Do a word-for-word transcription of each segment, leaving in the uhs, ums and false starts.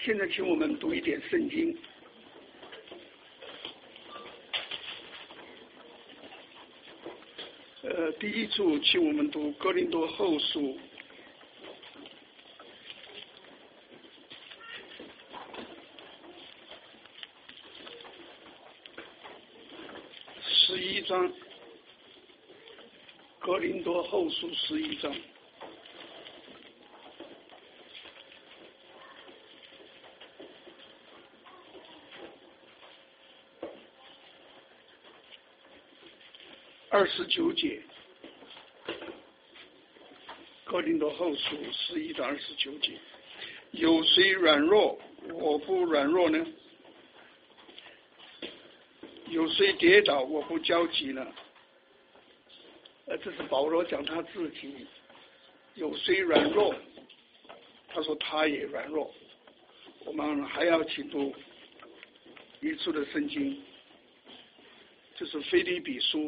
现在请我们读一点圣经。呃，第一处请我们读哥林多后书十一章，哥林多后书十一章。二十九节，哥林多后书十一到二十九节，有谁软弱，我不软弱呢？有谁跌倒，我不焦急呢？呃，这是保罗讲他自己。有谁软弱，他说他也软弱。我们还要请读一处的圣经，就是腓立比书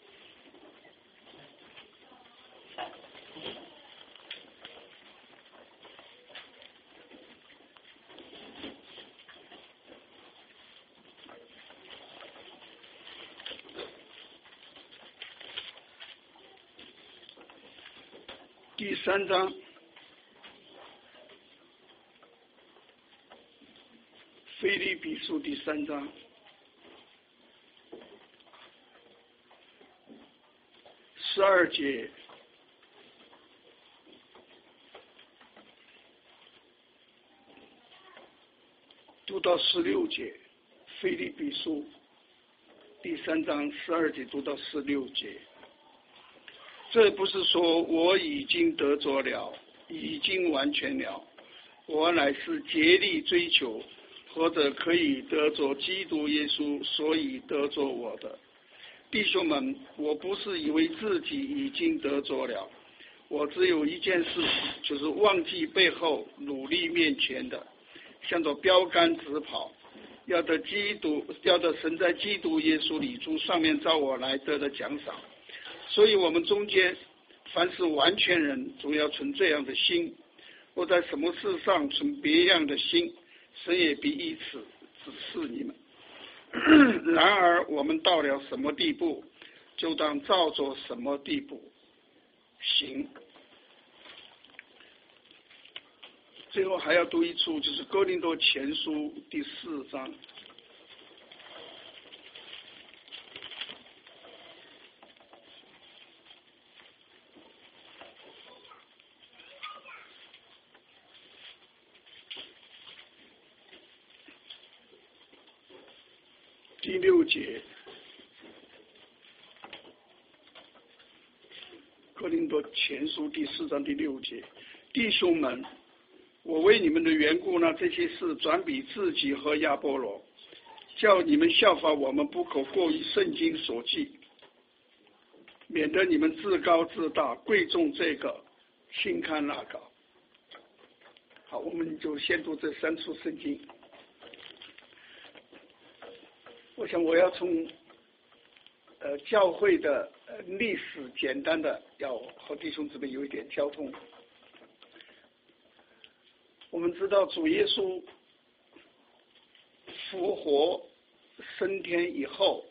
第三章，腓立比书第三章，十二节，读到十六节，腓立比书第三章十二节读到十六节。这不是说我已经得着了，已经完全了，我乃是竭力追求，或者可以得着基督耶稣，所以得着我的。弟兄们，我不是以为自己已经得着了，我只有一件事，就是忘记背后，努力面前的，向着标杆直跑，要得基督，要得神在基督耶稣里从上面召我来得的奖赏。所以我们中间凡是完全人，总要存这样的心；或在什么事上存别样的心，神也必以此指示你们。然而我们到了什么地步，就当照着什么地步行。最后还要读一处，就是哥林多前书第四章。第六节，哥林多前书第四章第六节，弟兄们，我为你们的缘故呢，这些事转比自己和亚波罗，叫你们效法我们，不可过于圣经所记，免得你们自高自大，贵重这个，轻看那个。好，我们就先读这三处圣经。我想我要从呃教会的呃历史简单的要和弟兄姊妹有一点交通。我们知道主耶稣复活升天以后，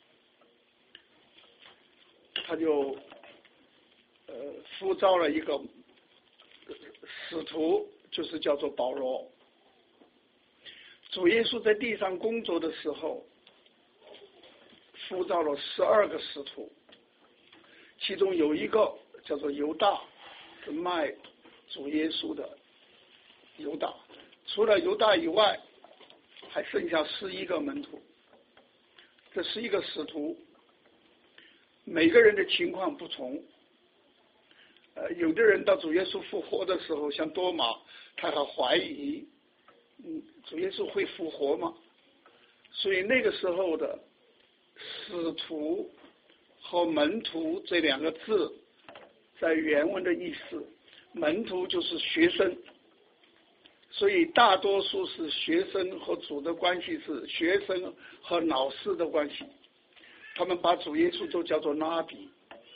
他就呃呼召了一个使徒，就是叫做保罗。主耶稣在地上工作的时候，呼召了十二个使徒，其中有一个叫做犹大，是卖主耶稣的犹大。除了犹大以外，还剩下十一个门徒。这十一个使徒，每个人的情况不同。呃，有的人到主耶稣复活的时候，像多马，他还怀疑，嗯，主耶稣会复活吗？所以那个时候的使徒和门徒这两个字在原文的意思，门徒就是学生，所以大多数是学生和主的关系是学生和老师的关系，他们把主耶稣都叫做拉比，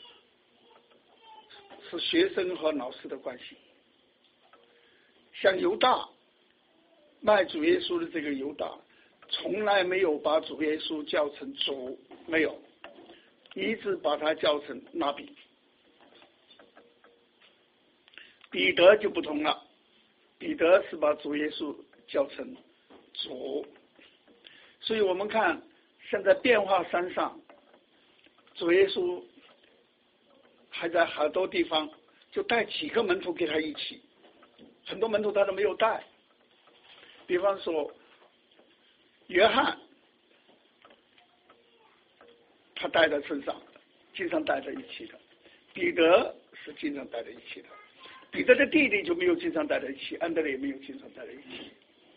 是学生和老师的关系。像犹大， 卖主耶稣的这个犹大，从来没有把主耶稣叫成主，没有，一直把他叫成拉比。彼得就不同了，彼得是把主耶稣叫成主。所以我们看现在变化山上，主耶稣还在很多地方就带几个门徒给他一起，很多门徒他都没有带。比方说约翰，他带在身上，经常带在一起的。彼得是经常带在一起的，彼得的弟弟就没有经常带在一起，安德烈也没有经常带在一起。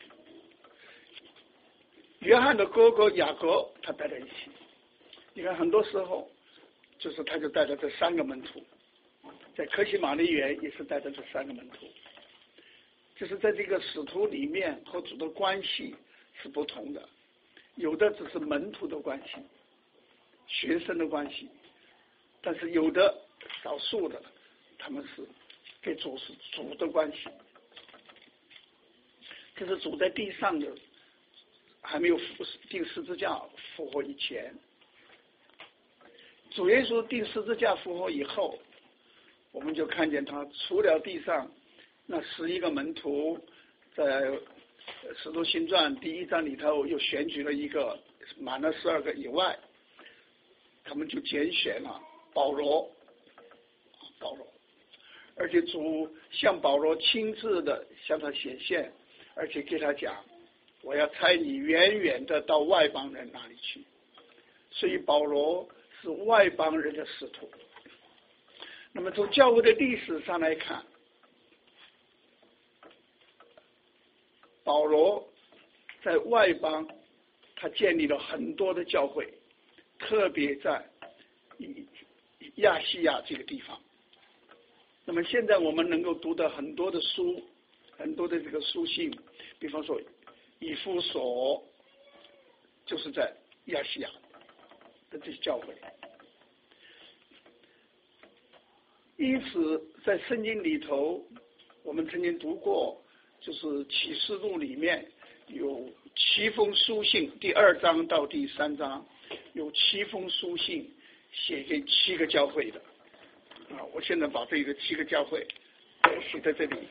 约翰的哥哥雅各他带在一起。你看很多时候就是他就带着这三个门徒，在科西玛丽园也是带着这三个门徒，就是在这个使徒里面和主的关系是不同的，有的只是门徒的关系，学生的关系，但是有的少数的他们是跟主是主的关系。这是主在地上的还没有钉十字架复活以前，主耶稣钉十字架复活以后，我们就看见他除了地上那十一个门徒，在使徒行传第一章里头又选举了一个满了十二个以外，他们就拣选了保罗，保罗，而且主向保罗亲自的向他显现，而且给他讲，我要差你远远的到外邦人那里去。所以保罗是外邦人的使徒。那么从教会的历史上来看，保罗在外邦他建立了很多的教会，特别在亚细亚这个地方。那么现在我们能够读到很多的书，很多的这个书信，比方说以弗所就是在亚细亚的这些教会。因此在圣经里头我们曾经读过，就是启示录里面有七封书信，第二章到第三章有七封书信写给七个教会的啊，我现在把这个七个教会写在这里。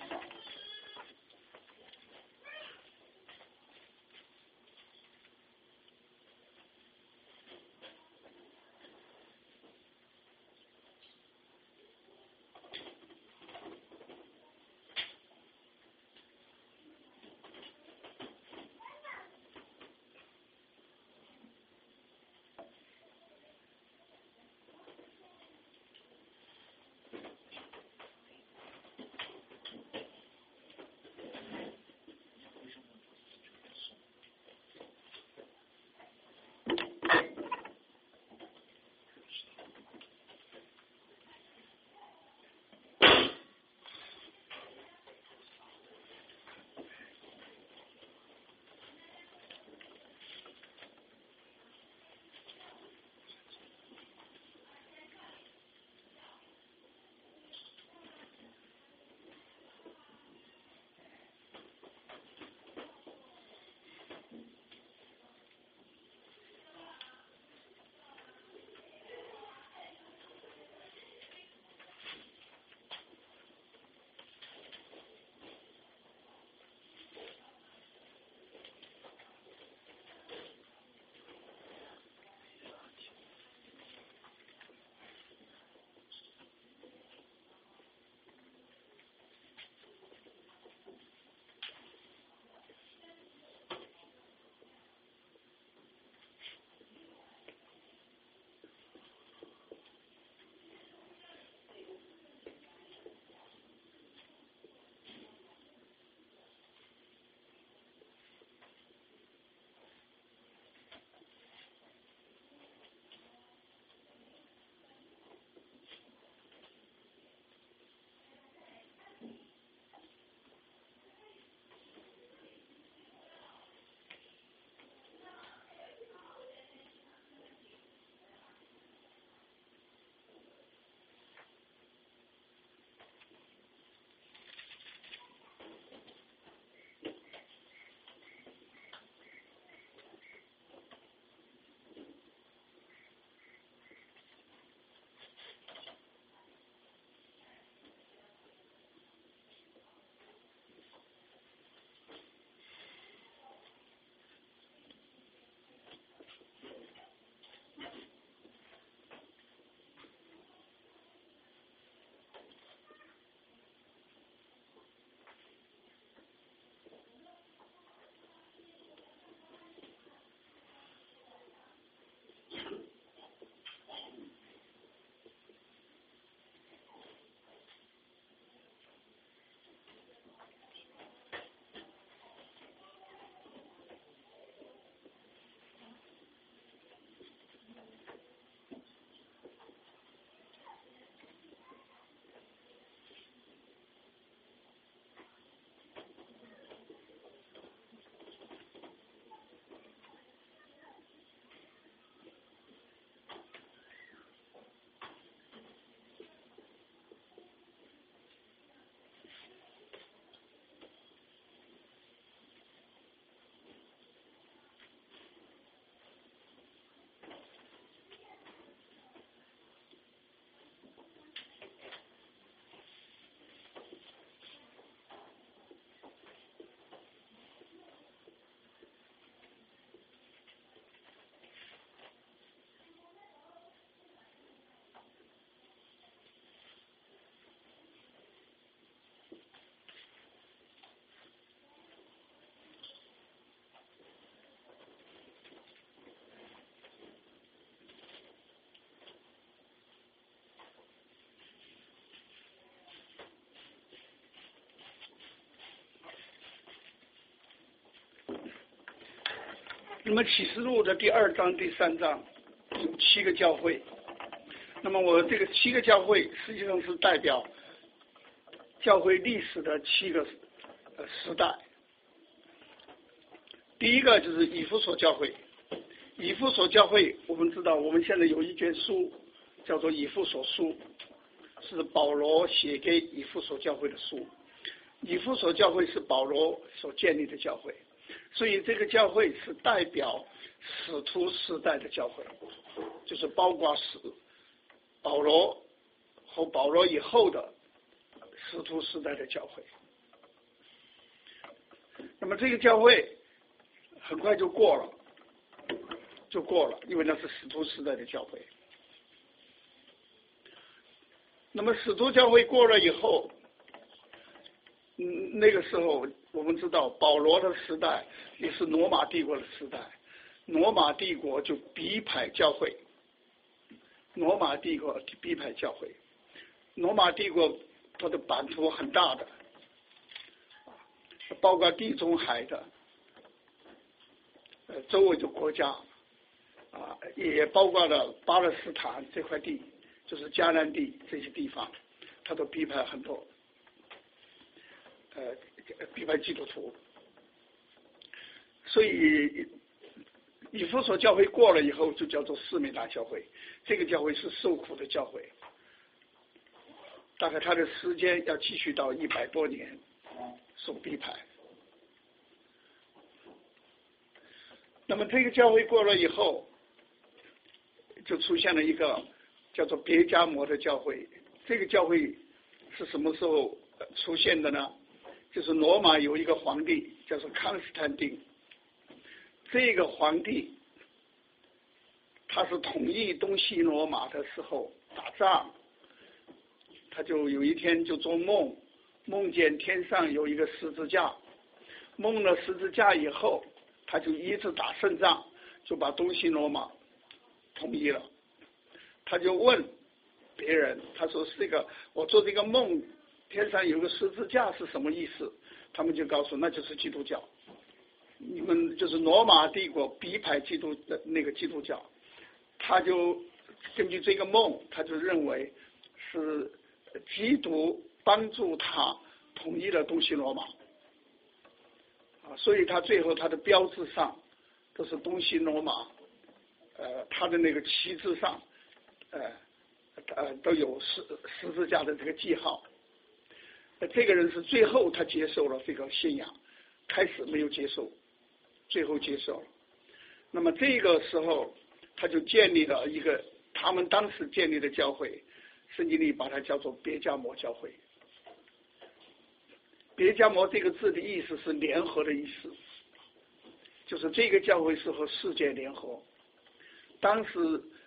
那么启示录的第二章、第三章有七个教会，那么我这个七个教会实际上是代表教会历史的七个呃时代。第一个就是以弗所教会，以弗所教会我们知道，我们现在有一卷书叫做以弗所书，是保罗写给以弗所教会的书。以弗所教会是保罗所建立的教会，所以这个教会是代表使徒时代的教会，就是包括使保罗和保罗以后的使徒时代的教会。那么这个教会很快就过了，就过了，因为那是使徒时代的教会。那么使徒教会过了以后，嗯，那个时候我们知道保罗的时代也是罗马帝国的时代，罗马帝国就逼迫教会，罗马帝国逼迫教会，罗马帝国它的版图很大的，包括地中海的呃周围的国家啊，也包括了巴勒斯坦这块地，就是迦南地这些地方，它都逼迫很多呃逼迫基督徒。所以以弗所教会过了以后就叫做士美大教会，这个教会是受苦的教会，大概它的时间要继续到一百多年受逼迫。那么这个教会过了以后，就出现了一个叫做别迦摩的教会。这个教会是什么时候出现的呢？就是罗马有一个皇帝叫做康斯坦丁，这个皇帝他是统一东西罗马的时候打仗，他就有一天就做梦，梦见天上有一个十字架，梦了十字架以后，他就一直打胜仗，就把东西罗马统一了。他就问别人，他说这个我做这个梦，天上有个十字架是什么意思？他们就告诉那就是基督教，你们就是罗马帝国逼迫基督的那个基督教。他就根据这个梦，他就认为是基督帮助他统一了东西罗马啊，所以他最后他的标志上都是东西罗马，呃，他的那个旗帜上，呃呃都有十十字架的这个记号。这个人是最后他接受了这个信仰，开始没有接受，最后接受了。那么这个时候他就建立了一个他们当时建立的教会，圣经里把它叫做别迦摩教会。别迦摩这个字的意思是联合的意思，就是这个教会是和世界联合。当时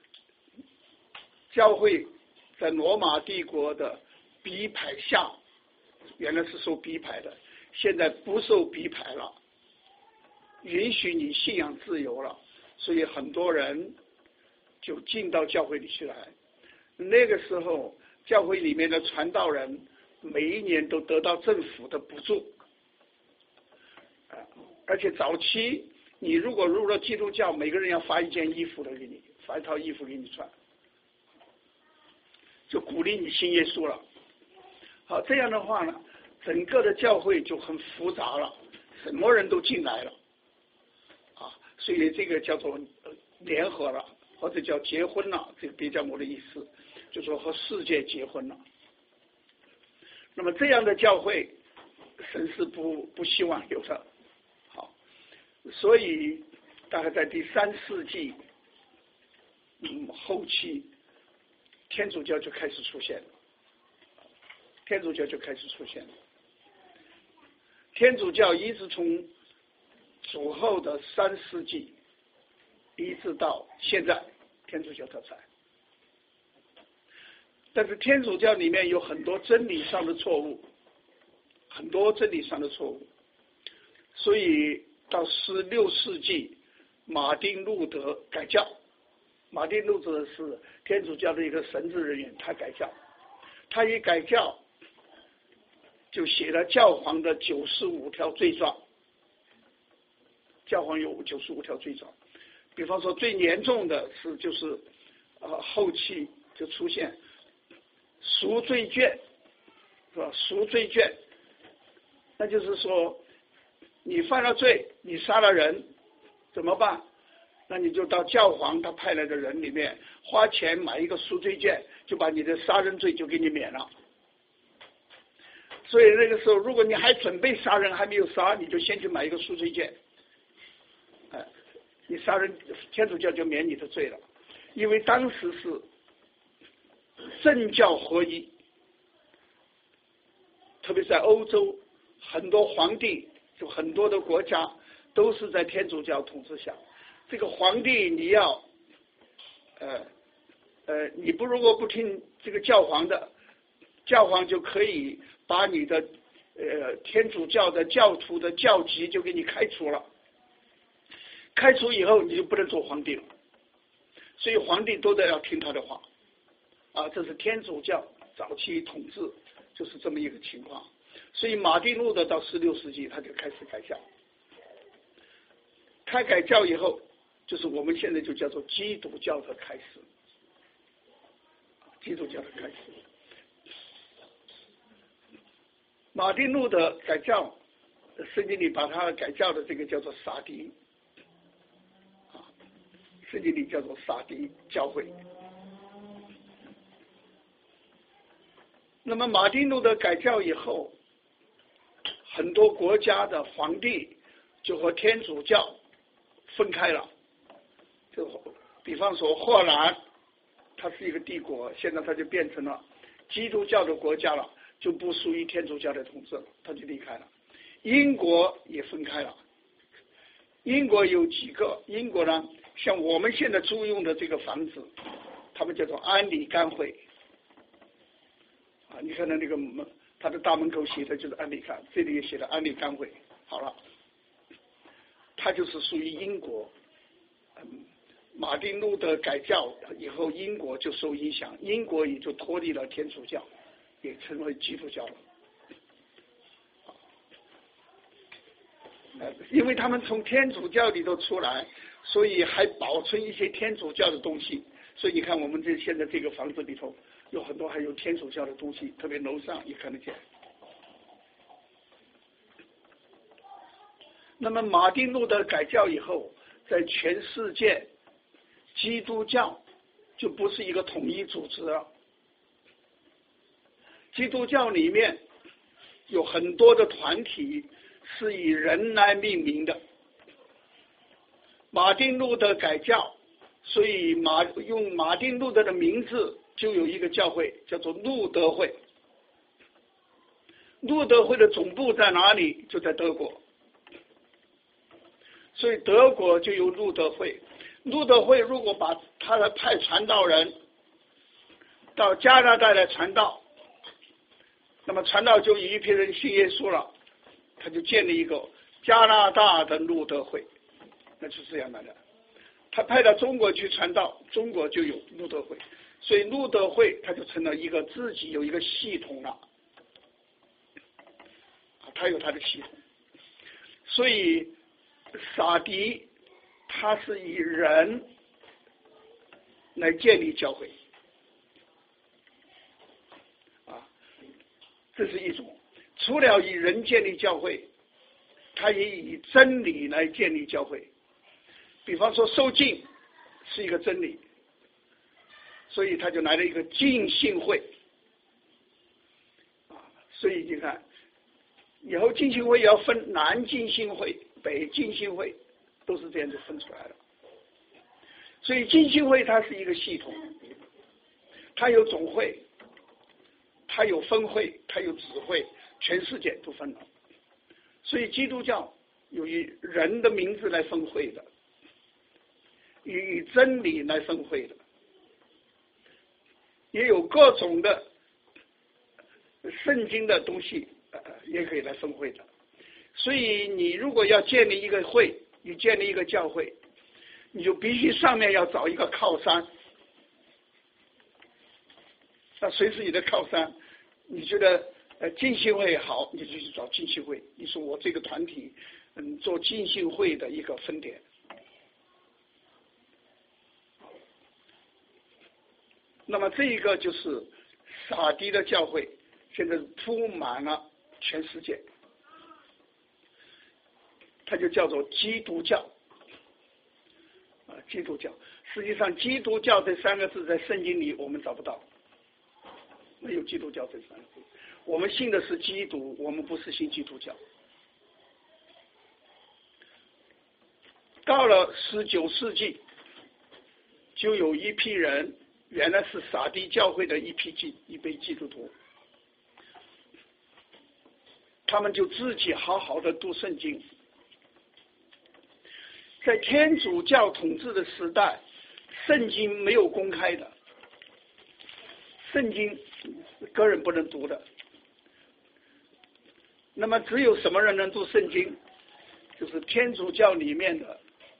教会在罗马帝国的逼迫下，原来是受逼迫的，现在不受逼迫了，允许你信仰自由了，所以很多人就进到教会里去来。那个时候教会里面的传道人每一年都得到政府的补助，而且早期你如果入了基督教，每个人要发一件衣服的给你，发一套衣服给你穿，就鼓励你信耶稣了。好，这样的话呢，整个的教会就很复杂了，什么人都进来了啊，所以这个叫做联合了，或者叫结婚了，这个别迦摩的意思就是说和世界结婚了。那么这样的教会神是不不希望有的。好，所以大概在第三世纪嗯后期，天主教就开始出现了，天主教就开始出现了。天主教一直从主后的三世纪一直到现在，天主教都在。但是天主教里面有很多真理上的错误，很多真理上的错误，所以到十六世纪，马丁路德改教。马丁路德是天主教的一个神职人员，他改教，他一改教就写了教皇的九十五条罪状， 教皇有九十五条罪状。比方说最严重的是就是呃后期就出现赎罪券，是吧？赎罪券，那就是说你犯了罪，你杀了人怎么办？那你就到教皇他派来的人里面花钱买一个赎罪券，就把你的杀人罪就给你免了。所以那个时候如果你还准备杀人还没有杀，你就先去买一个赎罪券，哎，你杀人天主教就免你的罪了。因为当时是政教合一，特别在欧洲很多皇帝就很多的国家都是在天主教统治下，这个皇帝你要呃呃你不如果不听这个教皇的，教皇就可以把你的呃天主教的教徒的教籍就给你开除了，开除以后你就不能做皇帝了，所以皇帝都得要听他的话啊，这是天主教早期统治就是这么一个情况。所以马丁路德到十六世纪他就开始改教，他改教以后就是我们现在就叫做基督教的开始，基督教的开始。马丁路德改教，圣经里把他改教的这个叫做撒狄，啊，圣经里叫做撒狄教会。那么马丁路德改教以后，很多国家的皇帝就和天主教分开了，就比方说荷兰，它是一个帝国，现在它就变成了基督教的国家了，就不属于天主教的统治了，它就离开了。英国也分开了，英国有几个，英国呢，像我们现在租用的这个房子，他们叫做安理干会啊，你看到那个门，它的大门口写的就是安理干，这里也写了安理干会。好了，它就是属于英国。嗯，马丁路德改教以后，英国就受影响，英国也就脱离了天主教，也成为基督教了。呃，因为他们从天主教里头出来，所以还保存一些天主教的东西。所以你看，我们这现在这个房子里头有很多还有天主教的东西，特别楼上也看得见。那么马丁路德改教以后，在全世界基督教就不是一个统一组织了，基督教里面有很多的团体是以人来命名的。马丁路德改教，所以马用马丁路德的名字就有一个教会叫做路德会。路德会的总部在哪里？就在德国，所以德国就有路德会。路德会如果把他的派传道人到加拿大来传道，那么传道就有一批人信耶稣了，他就建立一个加拿大的路德会，那就是这样的。他派到中国去传道，中国就有路德会，所以路德会他就成了一个自己有一个系统了，他有他的系统。所以撒狄他是以人来建立教会啊，这是一种。除了以人建立教会，他也以真理来建立教会。比方说受浸是一个真理，所以他就来了一个浸信会啊。所以你看以后浸信会也要分南浸信会、北浸信会，都是这样就分出来了。所以浸信会它是一个系统，它有总会，它有分会，它有指会，全世界都分了。所以基督教有以人的名字来分会的，以真理来分会的，也有各种的圣经的东西，呃，也可以来分会的。所以你如果要建立一个会，你建立一个教会，你就必须上面要找一个靠山。那谁是你的靠山？你觉得呃浸信会好，你就去找浸信会。你说我这个团体嗯做浸信会的一个分点。那么这一个就是撒狄的教会，现在铺满了全世界，它就叫做基督教啊，基督教。实际上基督教这三个字在圣经里我们找不到，没有基督教这三个字。我们信的是基督，我们不是信基督教。到了十九世纪，就有一批人，原来是撒狄教会的一批基一批基督徒，他们就自己好好的读圣经。在天主教统治的时代，圣经没有公开的，圣经个人不能读的。那么只有什么人能读圣经？就是天主教里面的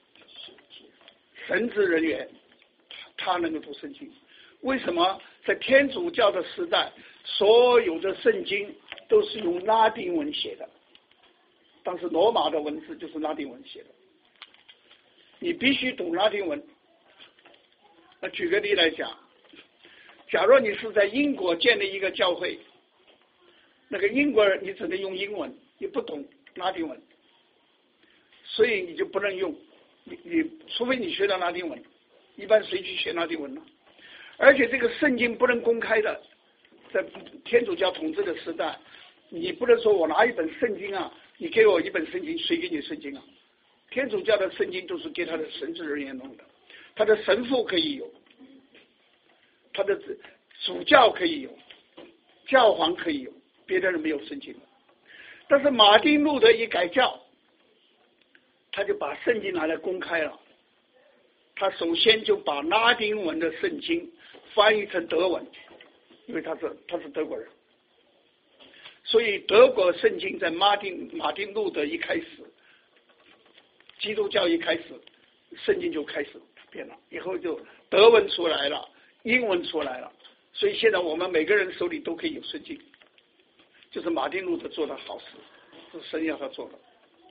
神职人员，他能够读圣经。为什么在天主教的时代，所有的圣经都是用拉丁文写的？当时罗马的文字就是拉丁文写的，你必须懂拉丁文。那举个例来讲，假如你是在英国建立一个教会，那个英国人你只能用英文，你不懂拉丁文，所以你就不能用，你你除非你学到拉丁文，一般谁去学拉丁文呢？而且这个圣经不能公开的，在天主教统治的时代，你不能说我拿一本圣经啊，你给我一本圣经，谁给你圣经啊？天主教的圣经都是给他的神职人员弄的，他的神父可以有，他的主教可以有，教皇可以有，别的人没有圣经。但是马丁路德一改教，他就把圣经拿来公开了。他首先就把拉丁文的圣经翻译成德文，因为他是他是德国人，所以德国圣经在马丁马丁路德一开始，基督教一开始，圣经就开始变了，以后就德文出来了，英文出来了，所以现在我们每个人手里都可以有圣经，就是马丁路德做的好事，是神要他做的。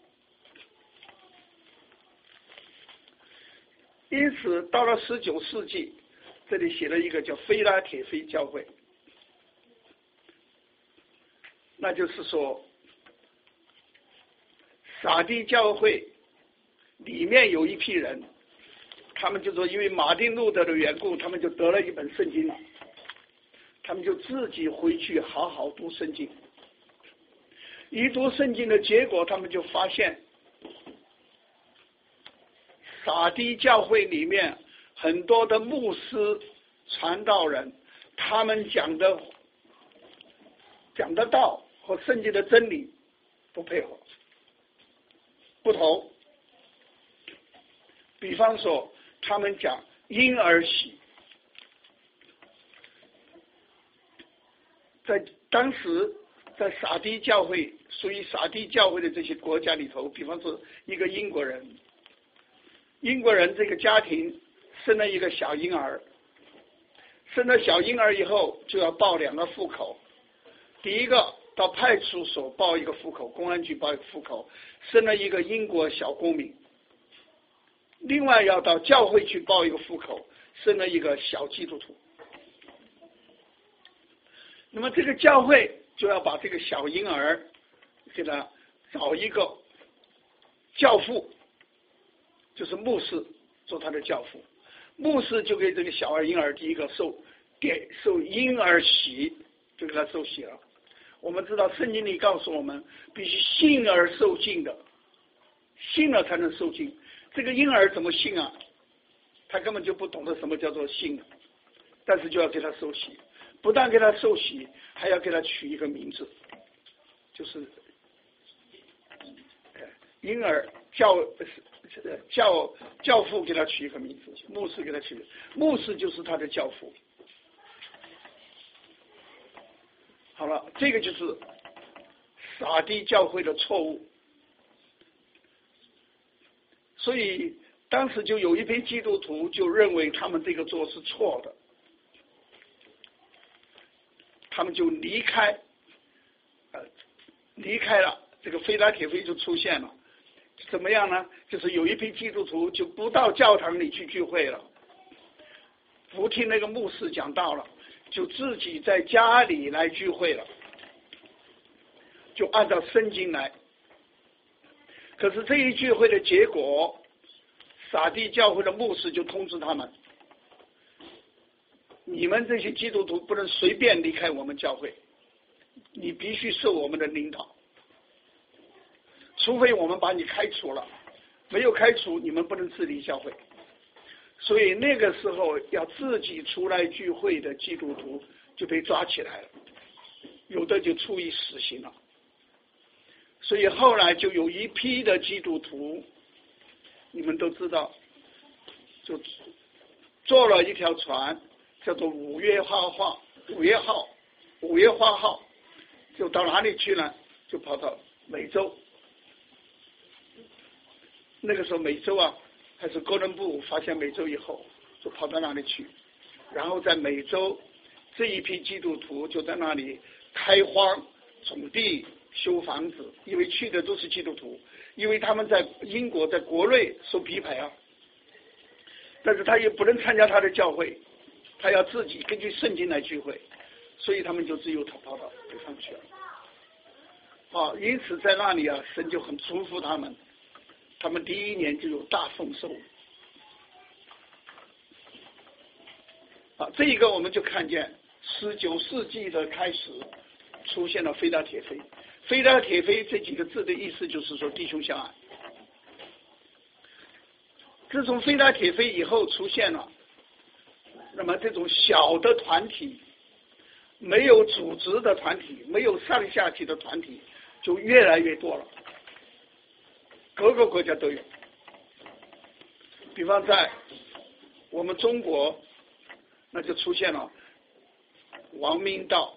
因此到了十九世纪，这里写了一个叫菲拉铁非教会，那就是说撒狄教会里面有一批人，他们就说因为马丁路德的缘故，他们就得了一本圣经了，他们就自己回去好好读圣经。一读圣经的结果，他们就发现撒狄教会里面很多的牧师传道人，他们讲的讲的道和圣经的真理不配合，不同。比方说他们讲婴儿洗，在当时在撒狄教会属于撒狄教会的这些国家里头，比方说一个英国人英国人这个家庭生了一个小婴儿，生了小婴儿以后就要报两个户口，第一个到派出所报一个户口，公安局报一个户口，生了一个英国小公民，另外要到教会去报一个户口，生了一个小基督徒。那么这个教会就要把这个小婴儿给他找一个教父，就是牧师做他的教父，牧师就给这个小儿婴儿第一个受给受婴儿洗，就给他受洗了。我们知道圣经里告诉我们，必须信而受浸的，信了才能受浸。这个婴儿怎么信啊？他根本就不懂得什么叫做信，但是就要给他受洗，不但给他受洗，还要给他取一个名字，就是婴儿教教教父给他取一个名字，牧师给他取，牧师就是他的教父。好了，这个就是撒狄教会的错误。所以当时就有一批基督徒就认为他们这个做是错的，他们就离开，呃，离开了，这个菲拉铁非就出现了， 怎么样呢？就是有一批基督徒就不到教堂里去聚会了，不听那个牧师讲道了，就自己在家里来聚会了，就按照圣经来。可是这一聚会的结果，撒地教会的牧师就通知他们，你们这些基督徒不能随便离开我们教会，你必须受我们的领导，除非我们把你开除了，没有开除你们不能自立教会。所以那个时候要自己出来聚会的基督徒就被抓起来了，有的就处以死刑了。所以后来就有一批的基督徒，你们都知道，就坐了一条船，叫做五月花号，五月号，五月花号，就到哪里去呢？就跑到美洲。那个时候美洲啊，还是哥伦布发现美洲以后，就跑到那里去，然后在美洲这一批基督徒就在那里开荒、种地、修房子，因为去的都是基督徒，因为他们在英国在国内收批牌啊，但是他也不能参加他的教会，他要自己根据圣经来聚会，所以他们就只有逃跑到北方去了。啊，因此在那里啊，神就很祝福他们，他们第一年就有大丰收。啊，这一个我们就看见十九世纪的开始出现了非拉铁非。非拉铁非这几个字的意思就是说弟兄相爱。自从非拉铁非以后出现了，那么这种小的团体，没有组织的团体，没有上下级的团体就越来越多了，各个国家都有。比方在我们中国，那就出现了王明道、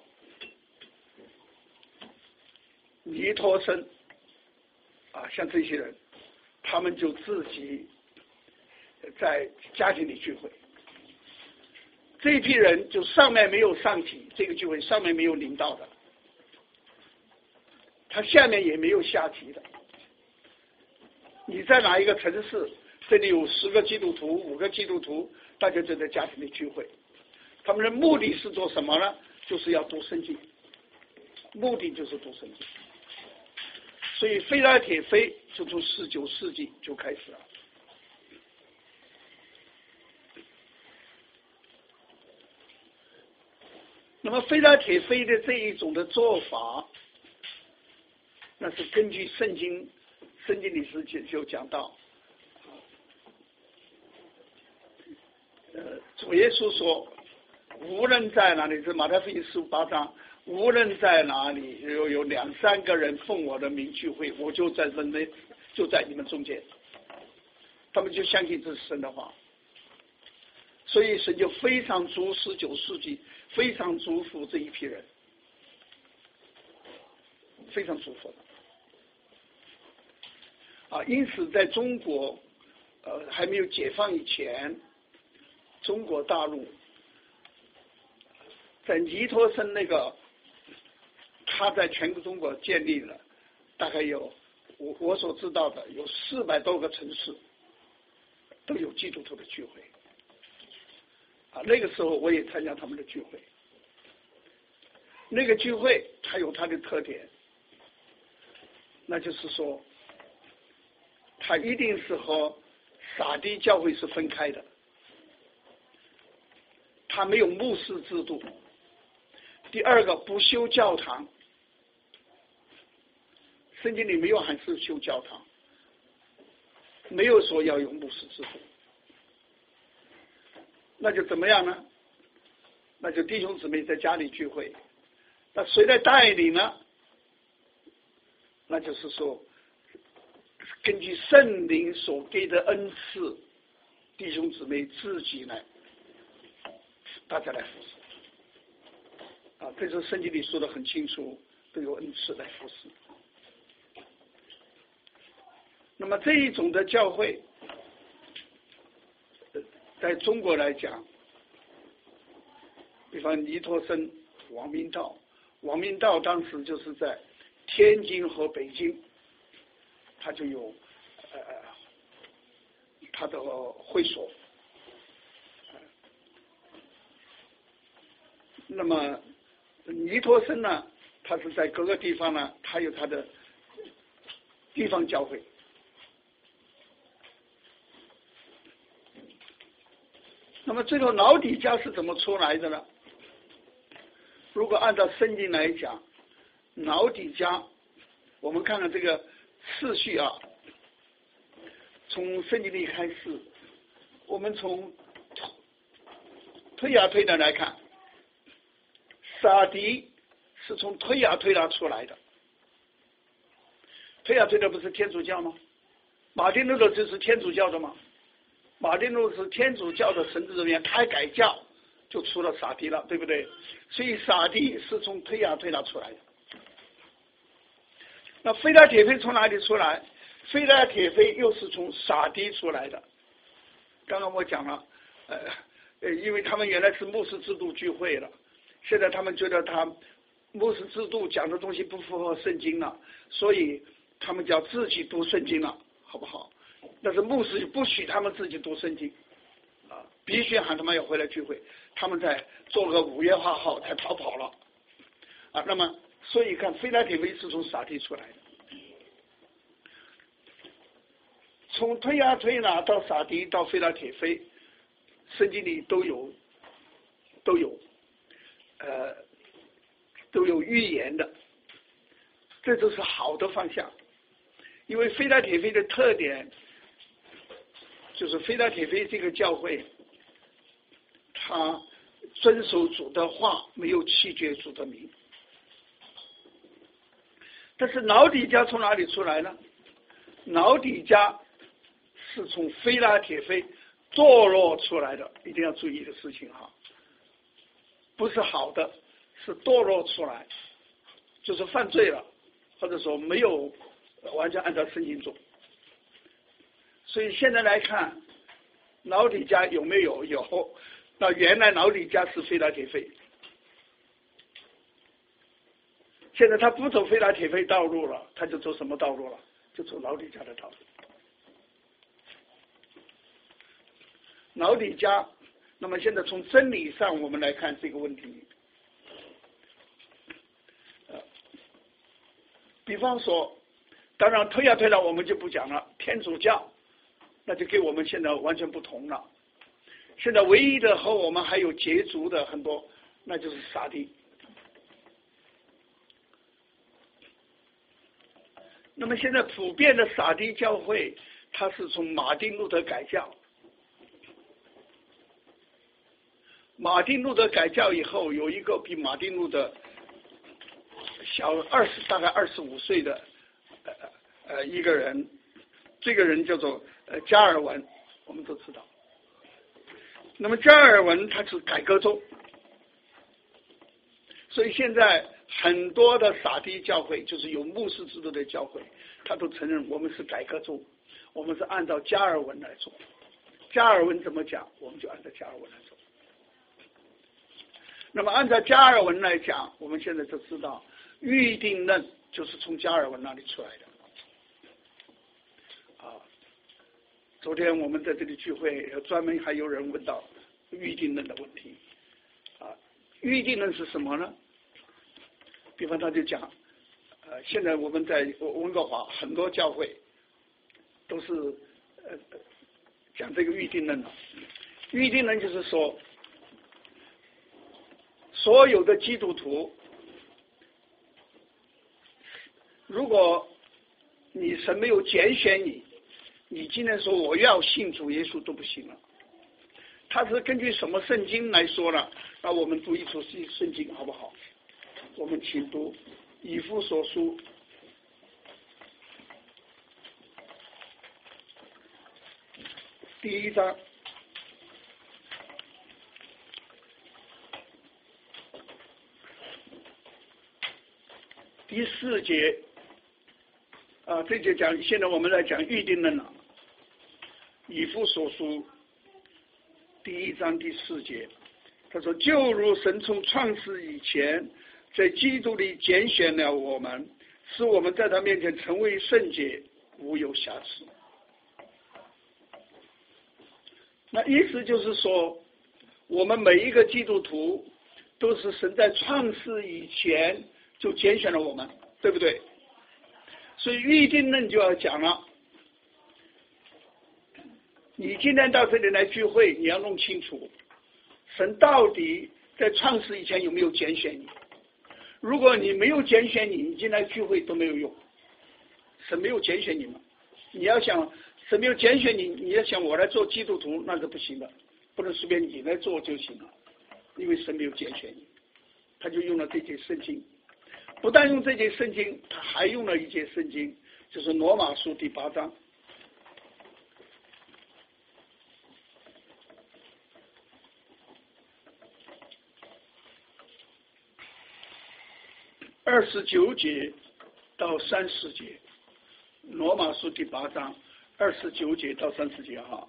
尼托生啊，像这些人，他们就自己在家庭里聚会。这一批人就上面没有上级，这个聚会上面没有领导的，他下面也没有下级的。你在哪一个城市，这里有十个基督徒、五个基督徒，大家就在家庭里聚会。他们的目的是做什么呢？就是要读圣经，目的就是读圣经。所以非拉铁非就从十九世纪就开始了。那么非拉铁非的这一种的做法，那是根据圣经，圣经里是就讲到，呃，主耶稣说，无论在哪里，是马太福音十八章，无论在哪里有有两三个人奉我的名聚会，我就在人类就在你们中间。他们就相信这是神的话，所以神就非常祝十九世纪，非常祝福这一批人，非常祝福的。啊，因此在中国，呃，还没有解放以前，中国大陆在尼托生那个，他在全国中国建立了大概有我我所知道的有四百多个城市都有基督徒的聚会。啊，那个时候我也参加他们的聚会。那个聚会它有它的特点，那就是说，它一定是和撒地教会是分开的，它没有牧师制度。第二个，不修教堂，圣经里没有喊是修教堂，没有说要有牧师制度。那就怎么样呢？那就弟兄姊妹在家里聚会，那谁来带领呢？那就是说，根据圣灵所给的恩赐，弟兄姊妹自己来，大家来服侍。啊，这是圣经里说的很清楚，都有恩赐来服侍。那么这一种的教会，在中国来讲，比方尼托生、王明道，王明道当时就是在天津和北京，他就有呃他的会所。那么尼托生呢，他是在各个地方呢，他有他的地方教会。那么最后老底嘉是怎么出来的呢？如果按照圣经来讲，老底嘉，我们看看这个次序啊，从圣经里开始，我们从推呀推的来看，撒狄是从推呀推拉出来的。推呀推拉不是天主教吗？马丁路德就是天主教的吗？马丁路德是天主教的神职人员，他还改教，就出了撒狄了，对不对？所以撒狄是从推呀推拉出来的。那非拉铁非从哪里出来？非拉铁非又是从撒狄出来的。刚刚我讲了，呃呃，因为他们原来是牧师制度聚会了，现在他们觉得他牧师制度讲的东西不符合圣经了，所以他们就要自己读圣经了，好不好？但是牧师不许他们自己读圣经，啊，必须喊他们要回来聚会，他们在做个五月花号才逃跑了，啊，那么所以看非拉铁非是从撒狄出来的。从推呀推拉到撒狄到非拉铁非，圣经里都有都有呃都有预言的，这就是好的方向。因为非拉铁非的特点就是非拉铁非这个教会，他遵守主的话，没有弃绝主的名。但是老底嘉从哪里出来呢？老底嘉是从非拉铁非堕落出来的，一定要注意的事情哈，不是好的，是堕落出来，就是犯罪了，或者说没有完全按照圣经做。所以现在来看，老底嘉有没有？有。那原来老底嘉是非拉铁非，现在他不走非拉铁非道路了，他就走什么道路了？就走老底嘉的道路。老底嘉，那么现在从真理上我们来看这个问题。呃，比方说，当然推呀推了，我们就不讲了。天主教，那就跟我们现在完全不同了。现在唯一的和我们还有接触的很多，那就是撒狄。那么现在普遍的撒狄教会，它是从马丁路德改教。马丁路德改教以后，有一个比马丁路德小二十，大概二十五岁的呃呃一个人，这个人叫做呃加尔文，我们都知道。那么加尔文他是改革宗，所以现在很多的撒狄教会，就是有牧师制度的教会，他都承认我们是改革宗，我们是按照加尔文来做。加尔文怎么讲，我们就按照加尔文来做。那么按照加尔文来讲，我们现在就知道预定论就是从加尔文那里出来的。啊，昨天我们在这里聚会，专门还有人问到预定论的问题。啊，预定论是什么呢？比方他就讲，呃，现在我们在温哥华很多教会都是呃讲这个预定论了。预定论就是说，所有的基督徒，如果你神没有拣选你，你今天说我要信主耶稣都不行了。他是根据什么圣经来说呢？那我们读一出圣经好不好？我们请读以弗所书第一章第四节啊，这节讲，现在我们来讲预定论了。以弗所书第一章第四节，他说：“就如神从创世以前，在基督里拣选了我们，使我们在他面前成为圣洁，无有瑕疵。” 那意思就是说，我们每一个基督徒都是神在创世以前就拣选了我们，对不对？所以预定论就要讲了，你今天到这里来聚会，你要弄清楚，神到底在创世以前有没有拣选你？如果你没有拣选你，你进来聚会都没有用。神没有拣选你嘛？你要想神没有拣选你，你要想我来做基督徒，那是不行的，不能随便你来做就行了，因为神没有拣选你，他就用了这节圣经。不但用这节圣经，他还用了一节圣经，就是罗马书第八章。二十九节到三十节，罗马书第八章二十九节到三十节哈。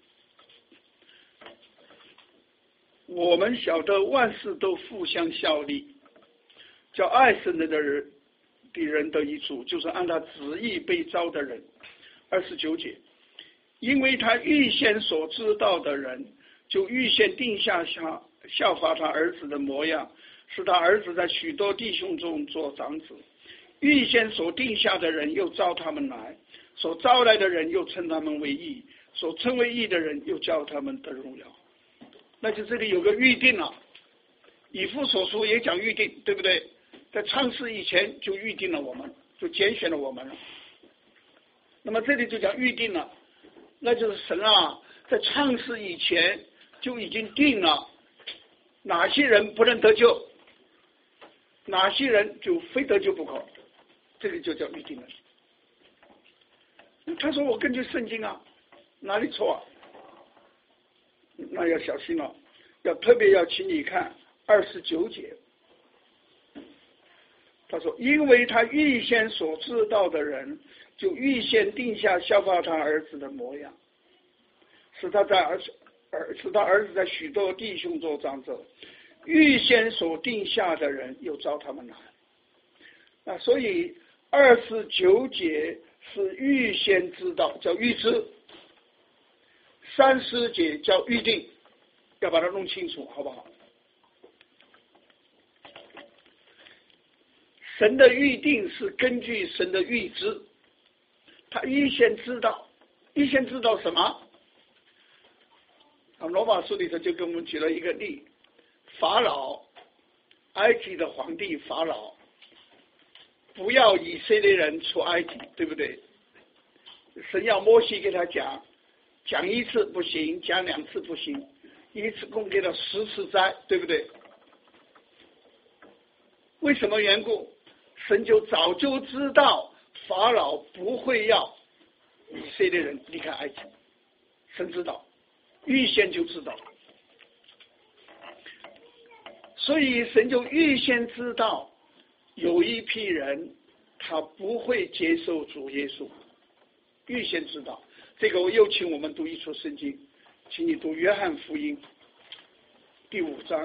我们晓得万事都互相效力，叫爱神的人的人得益处，就是按他旨意被召的人。二十九节，因为他预先所知道的人，就预先定下效效法他儿子的模样，使他儿子在许多弟兄中做长子。预先所定下的人又召他们来，所招来的人又称他们为义，所称为义的人又叫他们得荣耀。那就这里有个预定了，以弗所书也讲预定，对不对？在创世以前就预定了我们，就拣选了我们了。那么这里就讲预定了，那就是神啊，在创世以前就已经定了哪些人不能得救，哪些人就非得救不可，这个就叫预定了。他说我根据圣经啊，哪里错啊？那要小心了，要特别要请你看二十九节。他说，因为他预先所知道的人，就预先定下效法他儿子的模样，使他在儿子儿使他儿子在许多弟兄做长者。预先所定下的人又召他们来。那所以二十九节是预先知道，叫预知。三十节叫预定，要把它弄清楚，好不好？神的预定是根据神的预知，他预先知道，预先知道什么？啊，罗马书里头就给我们举了一个例，法老，埃及的皇帝法老，不要以色列人出埃及，对不对？神要摩西给他讲。讲一次不行，讲两次不行，一次共给了十次灾，对不对？为什么缘故？神就早就知道法老不会要以色列人离开埃及，神知道，预先就知道，所以神就预先知道有一批人他不会接受主耶稣，预先知道。这个我又请我们读一处圣经，请你读约翰福音第五章。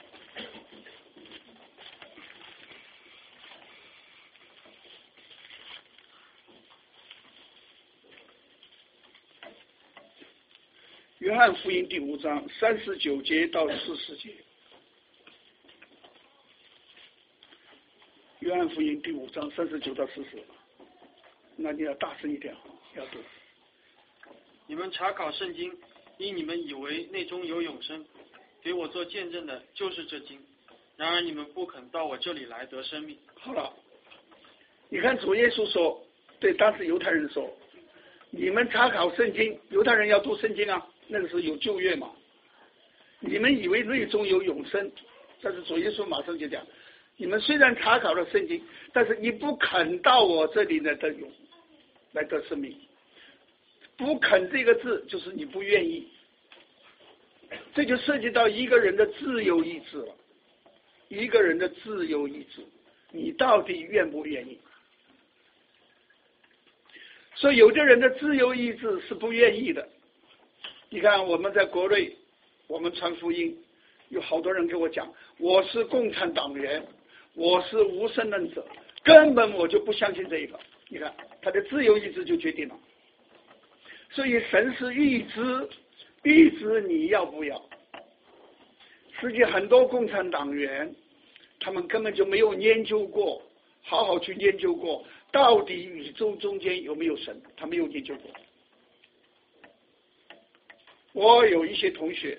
约翰福音第五章三十九节到四十节。约翰福音第五章三十九到四十，那你要大声一点，要读。 你们查考圣经，因你们以为内中有永生，给我做见证的就是这经。然而你们不肯到我这里来得生命。 好了，你看主耶稣说，对当时犹太人说，你们查考圣经，犹太人要读圣经啊，那个时候有旧约嘛。你们以为内中有永生，但是主耶稣马上就讲，你们虽然查考了圣经，但是你不肯到我这里来得永，来得生命。不肯这个字就是你不愿意，这就涉及到一个人的自由意志了。一个人的自由意志，你到底愿不愿意？所以有的人的自由意志是不愿意的。你看我们在国内，我们传福音，有好多人给我讲，我是共产党员，我是无神论者，根本我就不相信这一个。你看他的自由意志就决定了。所以神是预知预知你要不要。实际很多共产党员，他们根本就没有研究过，好好去研究过，到底宇宙中间有没有神，他没有研究过。我有一些同学，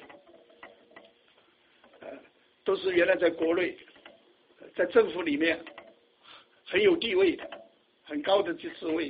呃，都是原来在国内，在政府里面很有地位的，很高的职位的。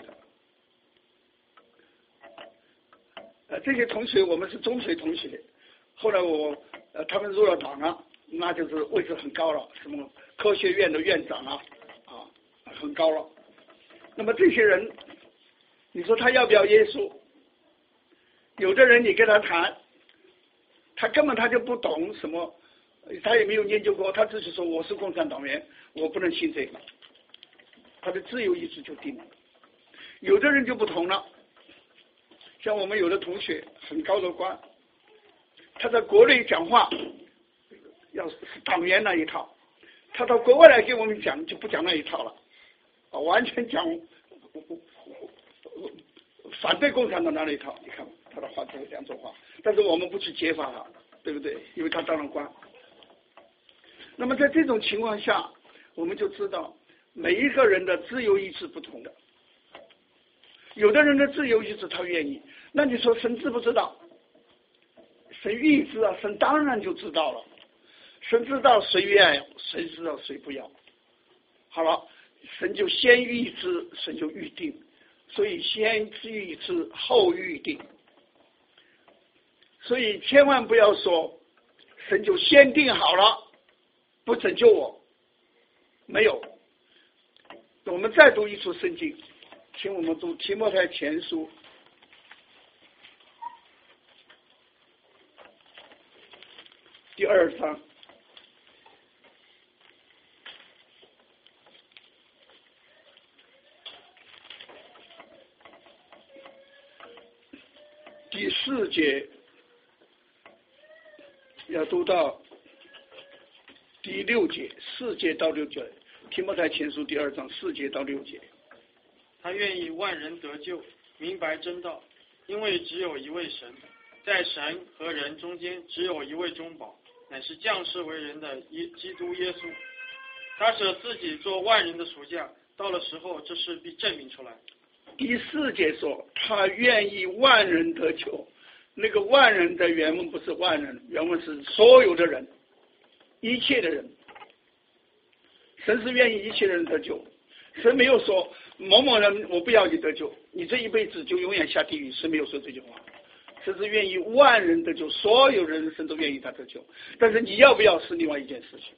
呃，这些同学我们是中学同学，后来我呃他们入了党啊，那就是位置很高了，什么科学院的院长啊，啊，很高了。那么这些人，你说他要不要耶稣？有的人你跟他谈，他根本他就不懂什么，他也没有研究过，他只是说我是共产党员，我不能信这个，他的自由意志就定了。有的人就不同了，像我们有的同学很高的官，他在国内讲话要是党员那一套，他到国外来给我们讲就不讲那一套了，啊，完全讲反对共产党那一套。你看他的话就会这样说话，但是我们不去揭发他，对不对？因为他当了官。那么在这种情况下，我们就知道每一个人的自由意志不同的，有的人的自由意志他愿意，那你说神知不知道？神预知啊，神当然就知道了，神知道谁愿意，谁知道谁不要。好了，神就先预知，神就预定，所以先预知后预定。所以千万不要说神就先定好了，不拯救我，没有。我们再读一处圣经，请我们读提摩太前书第二章第四节，要读到第六节，四节到六节，提摩太前书第二章四节到六节。 他愿意万人得救，明白真道，因为只有一位神，在神和人中间只有一位中保，乃是降世为人的基督耶稣。他舍自己做万人的赎价，到了时候这事必证明出来。 第四节说他愿意万人得救，那个万人的原文不是万人，原文是所有的人，一切的人。神是愿意一切人得救，神没有说某某人我不要你得救，你这一辈子就永远下地狱，神没有说这句话。神是愿意万人得救，所有人神都愿意他得救，但是你要不要是另外一件事情。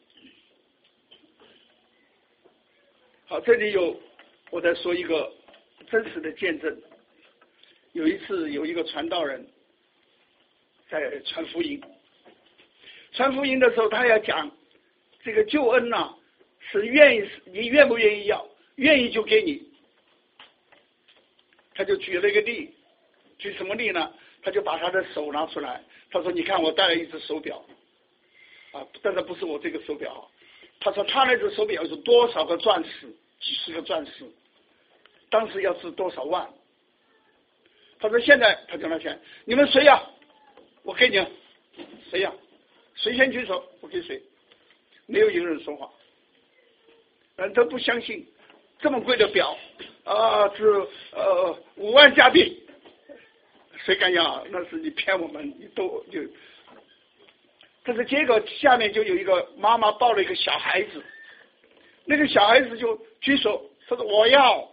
好，这里有我再说一个真实的见证。有一次有一个传道人在传福音，传福音的时候他要讲这个救恩啊，是愿意，你愿不愿意要，愿意就给你。他就举了一个例，举什么例呢？他就把他的手拿出来，他说你看我戴了一只手表啊，但是不是我这个手表。他说他那只手表有多少个钻石，几十个钻石，当时要值多少万。他说现在他就拿钱，你们谁呀？我给你，谁呀？谁先举手我给谁。没有一个人说话，人都不相信这么贵的表啊，是呃五万加币，谁敢要？那是你骗我们，你都就。但是结果下面就有一个妈妈抱了一个小孩子，那个小孩子就举手，他说我要。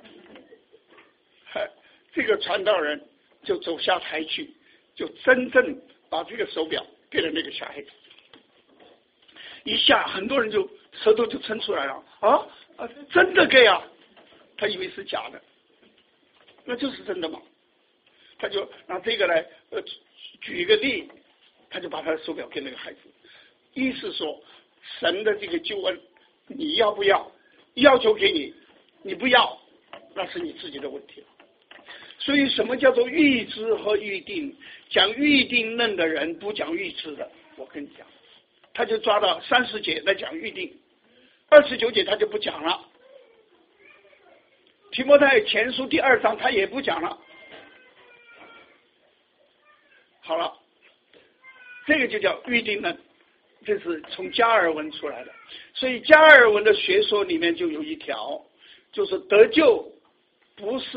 这个传道人就走下台去，就真正把这个手表给了那个小孩子。一下很多人就舌头就撑出来了啊啊！真的给啊！他以为是假的，那就是真的嘛。他就拿这个来呃举一个例，他就把他的手表给那个孩子，意思说神的这个救恩你要不要？要求给你，你不要，那是你自己的问题了。所以什么叫做预知和预定？讲预定论的人不讲预知的，我跟你讲，他就抓到三十节来讲预定，二十九节他就不讲了。提摩太前书第二章他也不讲了。 好了，这个就叫预定论，这是从加尔文出来的。所以加尔文的学说里面就有一条，就是得救不是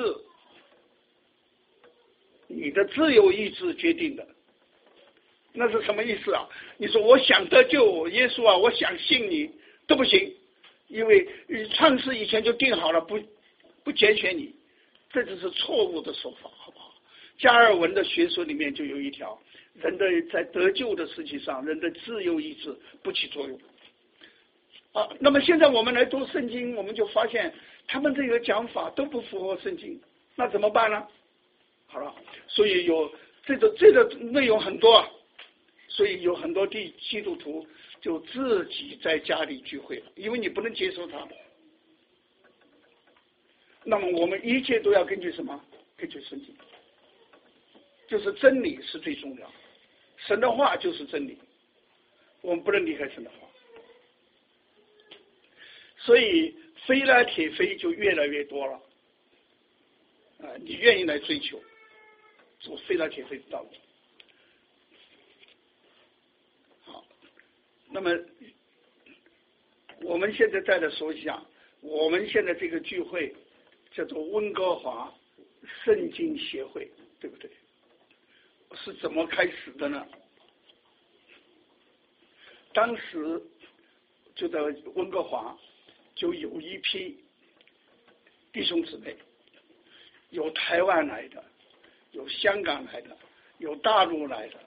你的自由意志决定的。那是什么意思啊？你说我想得救，耶稣啊，我想信你都不行，因为创世以前就定好了，不不拣选你，这只是错误的说法，好不好？加尔文的学说里面就有一条，人的在得救的事情上，人的自由意志不起作用。啊，那么现在我们来读圣经，我们就发现他们这个讲法都不符合圣经，那怎么办呢？好了，所以有这个这个内容很多啊，所以有很多地基督徒就自己在家里聚会了，因为你不能接受他们。那么我们一切都要根据什么？根据圣经，就是真理是最重要，神的话就是真理，我们不能离开神的话。所以非来铁非就越来越多了，啊，你愿意来追求走非来铁非的道路。好，那么我们现在再来说一下，我们现在这个聚会叫做温哥华圣经协会，对不对？是怎么开始的呢？当时就在温哥华就有一批弟兄姊妹，有台湾来的，有香港来的，有大陆来的，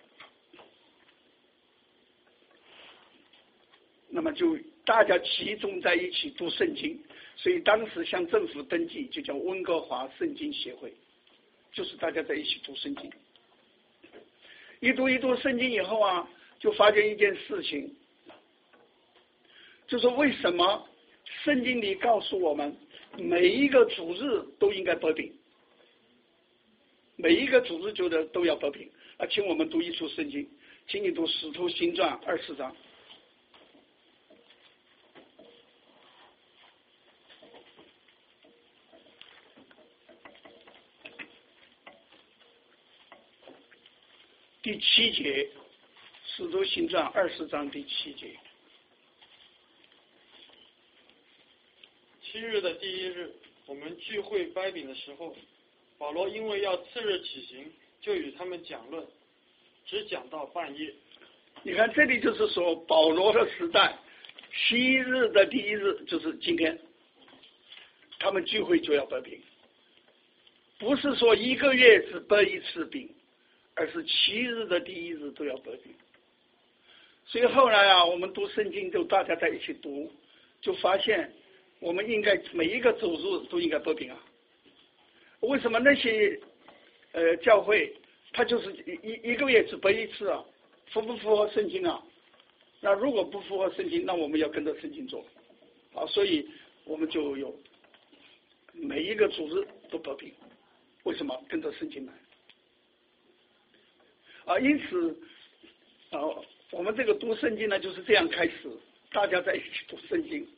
那么就大家集中在一起读圣经，所以当时向政府登记就叫温哥华圣经协会，就是大家在一起读圣经。一读一读圣经以后啊，就发现一件事情，就是为什么圣经里告诉我们每一个主日都应该得饼，每一个主日就的都要得饼啊！请我们读一处圣经，请你读《使徒行传》二十章。第七节，《使徒行传》二十章第七节。 七日的第一日，我们聚会掰饼的时候，保罗因为要次日起行，就与他们讲论，只讲到半夜。 你看这里就是说，保罗的时代，七日的第一日就是今天，他们聚会就要掰饼，不是说一个月只掰一次饼，而是七日的第一日都要掰饼。所以后来啊，我们读圣经就大家在一起读，就发现我们应该每一个主日都应该掰饼啊。为什么那些呃教会它就是一一个月只掰一次啊？符不符合圣经啊？那如果不符合圣经，那我们要跟着圣经做。好，所以我们就有每一个主日都掰饼。为什么？跟着圣经来。啊，因此啊，我们这个读圣经呢就是这样开始，大家在一起读圣经，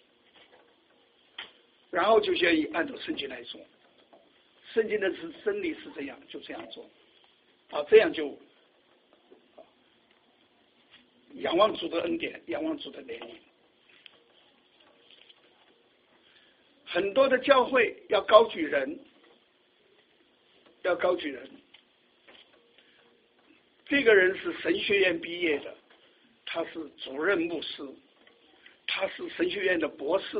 然后就愿意按照圣经来做。圣经的是真理是这样，就这样做。啊，这样就仰望主的恩典，仰望主的怜悯。很多的教会要高举人，要高举人。这个人是神学院毕业的，他是主任牧师，他是神学院的博士，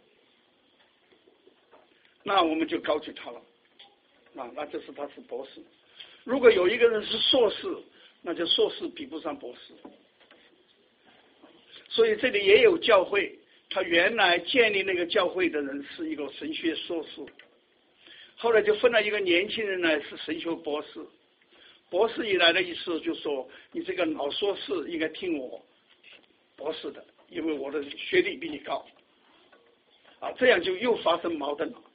那我们就高举他了。啊，那就是他是博士。如果有一个人是硕士，那就硕士比不上博士。所以这里也有教会，他原来建立那个教会的人是一个神学硕士，后来就分了一个年轻人呢是神学博士。博士一来的意思就说，你这个老硕士应该听我博士的，因为我的学历比你高。啊，这样就又发生矛盾了。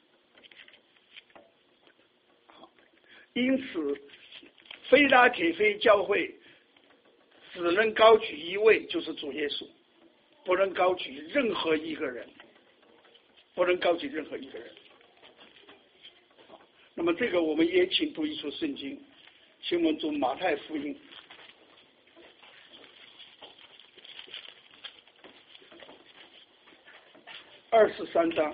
因此非拉铁非教会只能高举一位，就是主耶稣，不能高举任何一个人，不能高举任何一个人。那么这个我们也请读一处圣经， 请我们读马太福音二十三章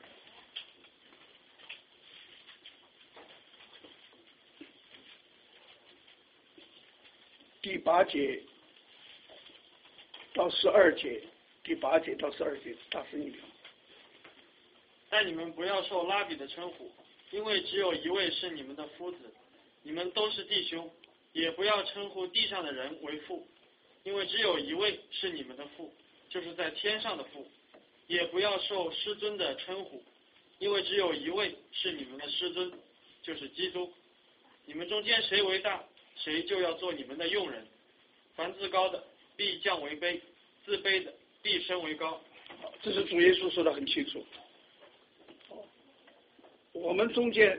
第八节到十二节，第八节到十二节，大声一点。 但你们不要受拉比的称呼，因为只有一位是你们的夫子，你们都是弟兄。也不要称呼地上的人为父，因为只有一位是你们的父，就是在天上的父。也不要受师尊的称呼，因为只有一位是你们的师尊，就是基督。你们中间谁为大，谁就要做你们的用人。凡自高的必降为卑，自卑的必升为高。 这是主耶稣说的很清楚。我们中间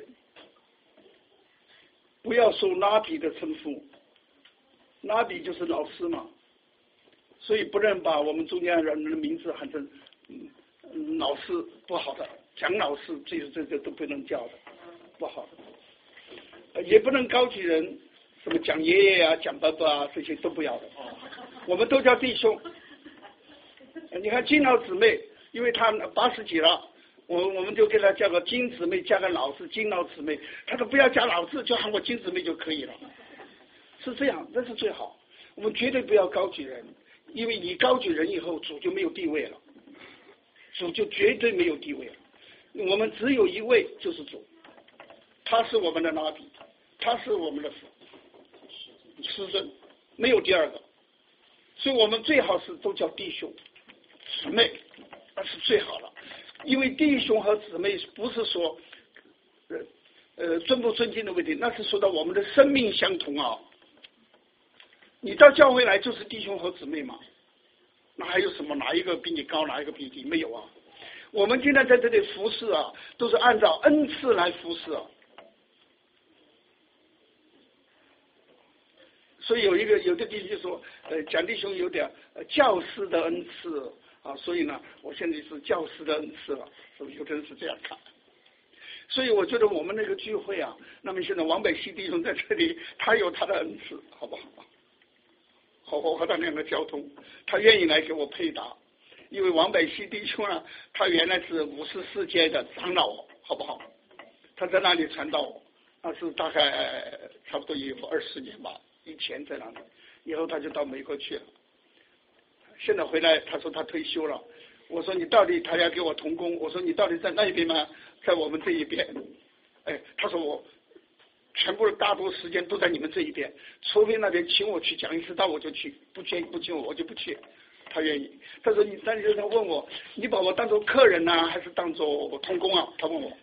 不要受拉比的称呼，拉比就是老师嘛，所以不能把我们中间人的名字喊成嗯老师不好的，蒋老师这这这都不能叫的，不好的，也不能高举人，什么蒋爷爷啊、蒋爸爸啊，这些都不要的，我们都叫弟兄。你看金老姊妹，因为她八十几了。我我们就给他叫个金姊妹，加个老字金老姊妹，他说不要加老字，就喊我金姊妹就可以了，是这样，这是最好。我们绝对不要高举人，因为你高举人以后，主就没有地位了，主就绝对没有地位了。我们只有一位，就是主，他是我们的拉比，他是我们的师尊，没有第二个。所以我们最好是都叫弟兄姊妹，那是最好了。因为弟兄和姊妹不是说呃呃尊不尊敬的问题，那是说到我们的生命相同啊。你到教会来就是弟兄和姊妹嘛，那还有什么哪一个比你高，哪一个比你低？没有啊。我们今天在这里服侍啊，都是按照恩赐来服侍啊。所以有一个有的弟兄说，呃，蒋弟兄有点呃教师的恩赐。啊，所以呢，我现在是教师的恩赐了，是不是？有的人是这样看。所以我觉得我们那个聚会啊，那么现在王北西弟兄在这里，他有他的恩赐，好不好？好，我和他两个交通，他愿意来给我配搭，因为王北西弟兄啊，他原来是五十四届的长老，好不好？他在那里传道，那是大概差不多也有二十年吧，以前在那里，以后他就到美国去了。现在回来，他说他退休了。我说你到底，他要给我同工。我说你到底在那一边吗？在我们这一边。哎，他说我全部大多时间都在你们这一边，除非那边请我去讲一次道，我就去；不请不请我，我就不去。他愿意。他说你，但是他问我，你把我当做客人呢、啊，还是当做同工啊？他问我。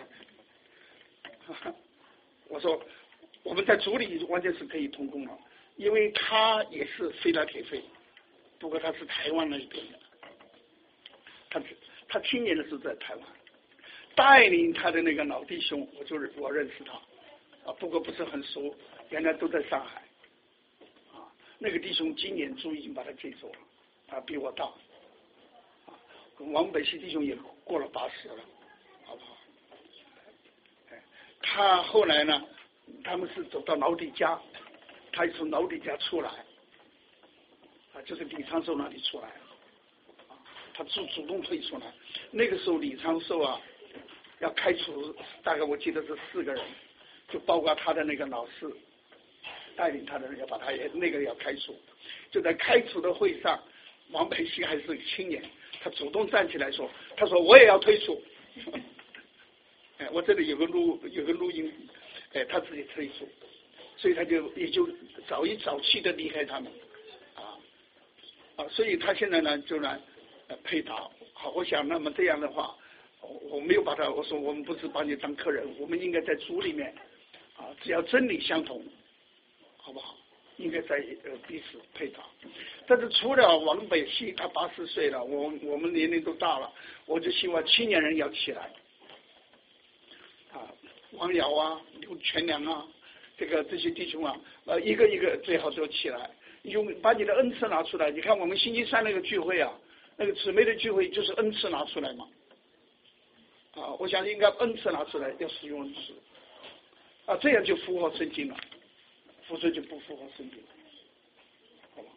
我说我们在主里完全是可以同工了，因为他也是非拉铁非。不过他是台湾那一边的，他他青年的时候在台湾带领他的那个老弟兄，我就是我认识他啊，不过不是很熟，原来都在上海啊。那个弟兄今年主已经把他接走了，他比我大啊。王北西弟兄也过了八十了，好不好？哎，他后来呢，他们是走到老底家，他从老底家出来。啊，就是李昌寿那里出来了，啊，他主主动退出来。那个时候李昌寿啊，要开除，大概我记得是四个人，就包括他的那个老师，带领他的人要把他也那个要开除。就在开除的会上，王北西还是个青年，他主动站起来说：“他说我也要退出。”哎，我这里有个录有个录音，哎，他自己退出，所以他就也就早一早期的离开他们。啊，所以他现在呢就呢呃配搭好，我想那么这样的话，我我没有把他，我说我们不是把你当客人，我们应该在主里面啊，只要真理相同，好不好？应该在呃彼此配搭。但是除了王北西，他八十岁了，我我们年龄都大了，我就希望青年人要起来啊，王瑶啊、刘全良啊，这个这些弟兄啊，呃一个一个最好都起来。用把你的恩赐拿出来，你看我们星期三那个聚会啊，那个姊妹的聚会就是恩赐拿出来嘛，啊，我想应该恩赐拿出来，要使用恩赐，啊，这样就符合圣经了， 否则就不符合圣经。好吧？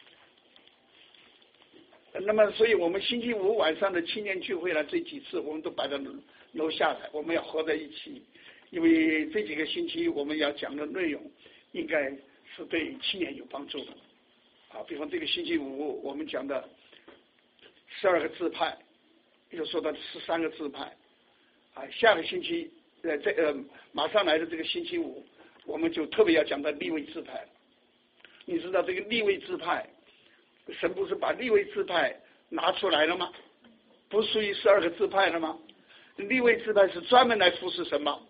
那么，所以我们星期五晚上的青年聚会呢，这几次我们都摆到楼下来，我们要合在一起，因为这几个星期我们要讲的内容，应该是对青年有帮助的。啊，比方这个星期五我们讲的十二个支派，又说到十三个支派，啊，下个星期呃这呃马上来的这个星期五，我们就特别要讲到利未支派。你知道这个利未支派，神不是把利未支派拿出来了吗？不属于十二个支派了吗？利未支派是专门来服侍神吗？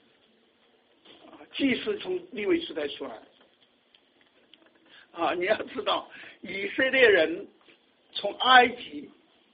祭司从利未支派出来。啊，你要知道，以色列人从埃及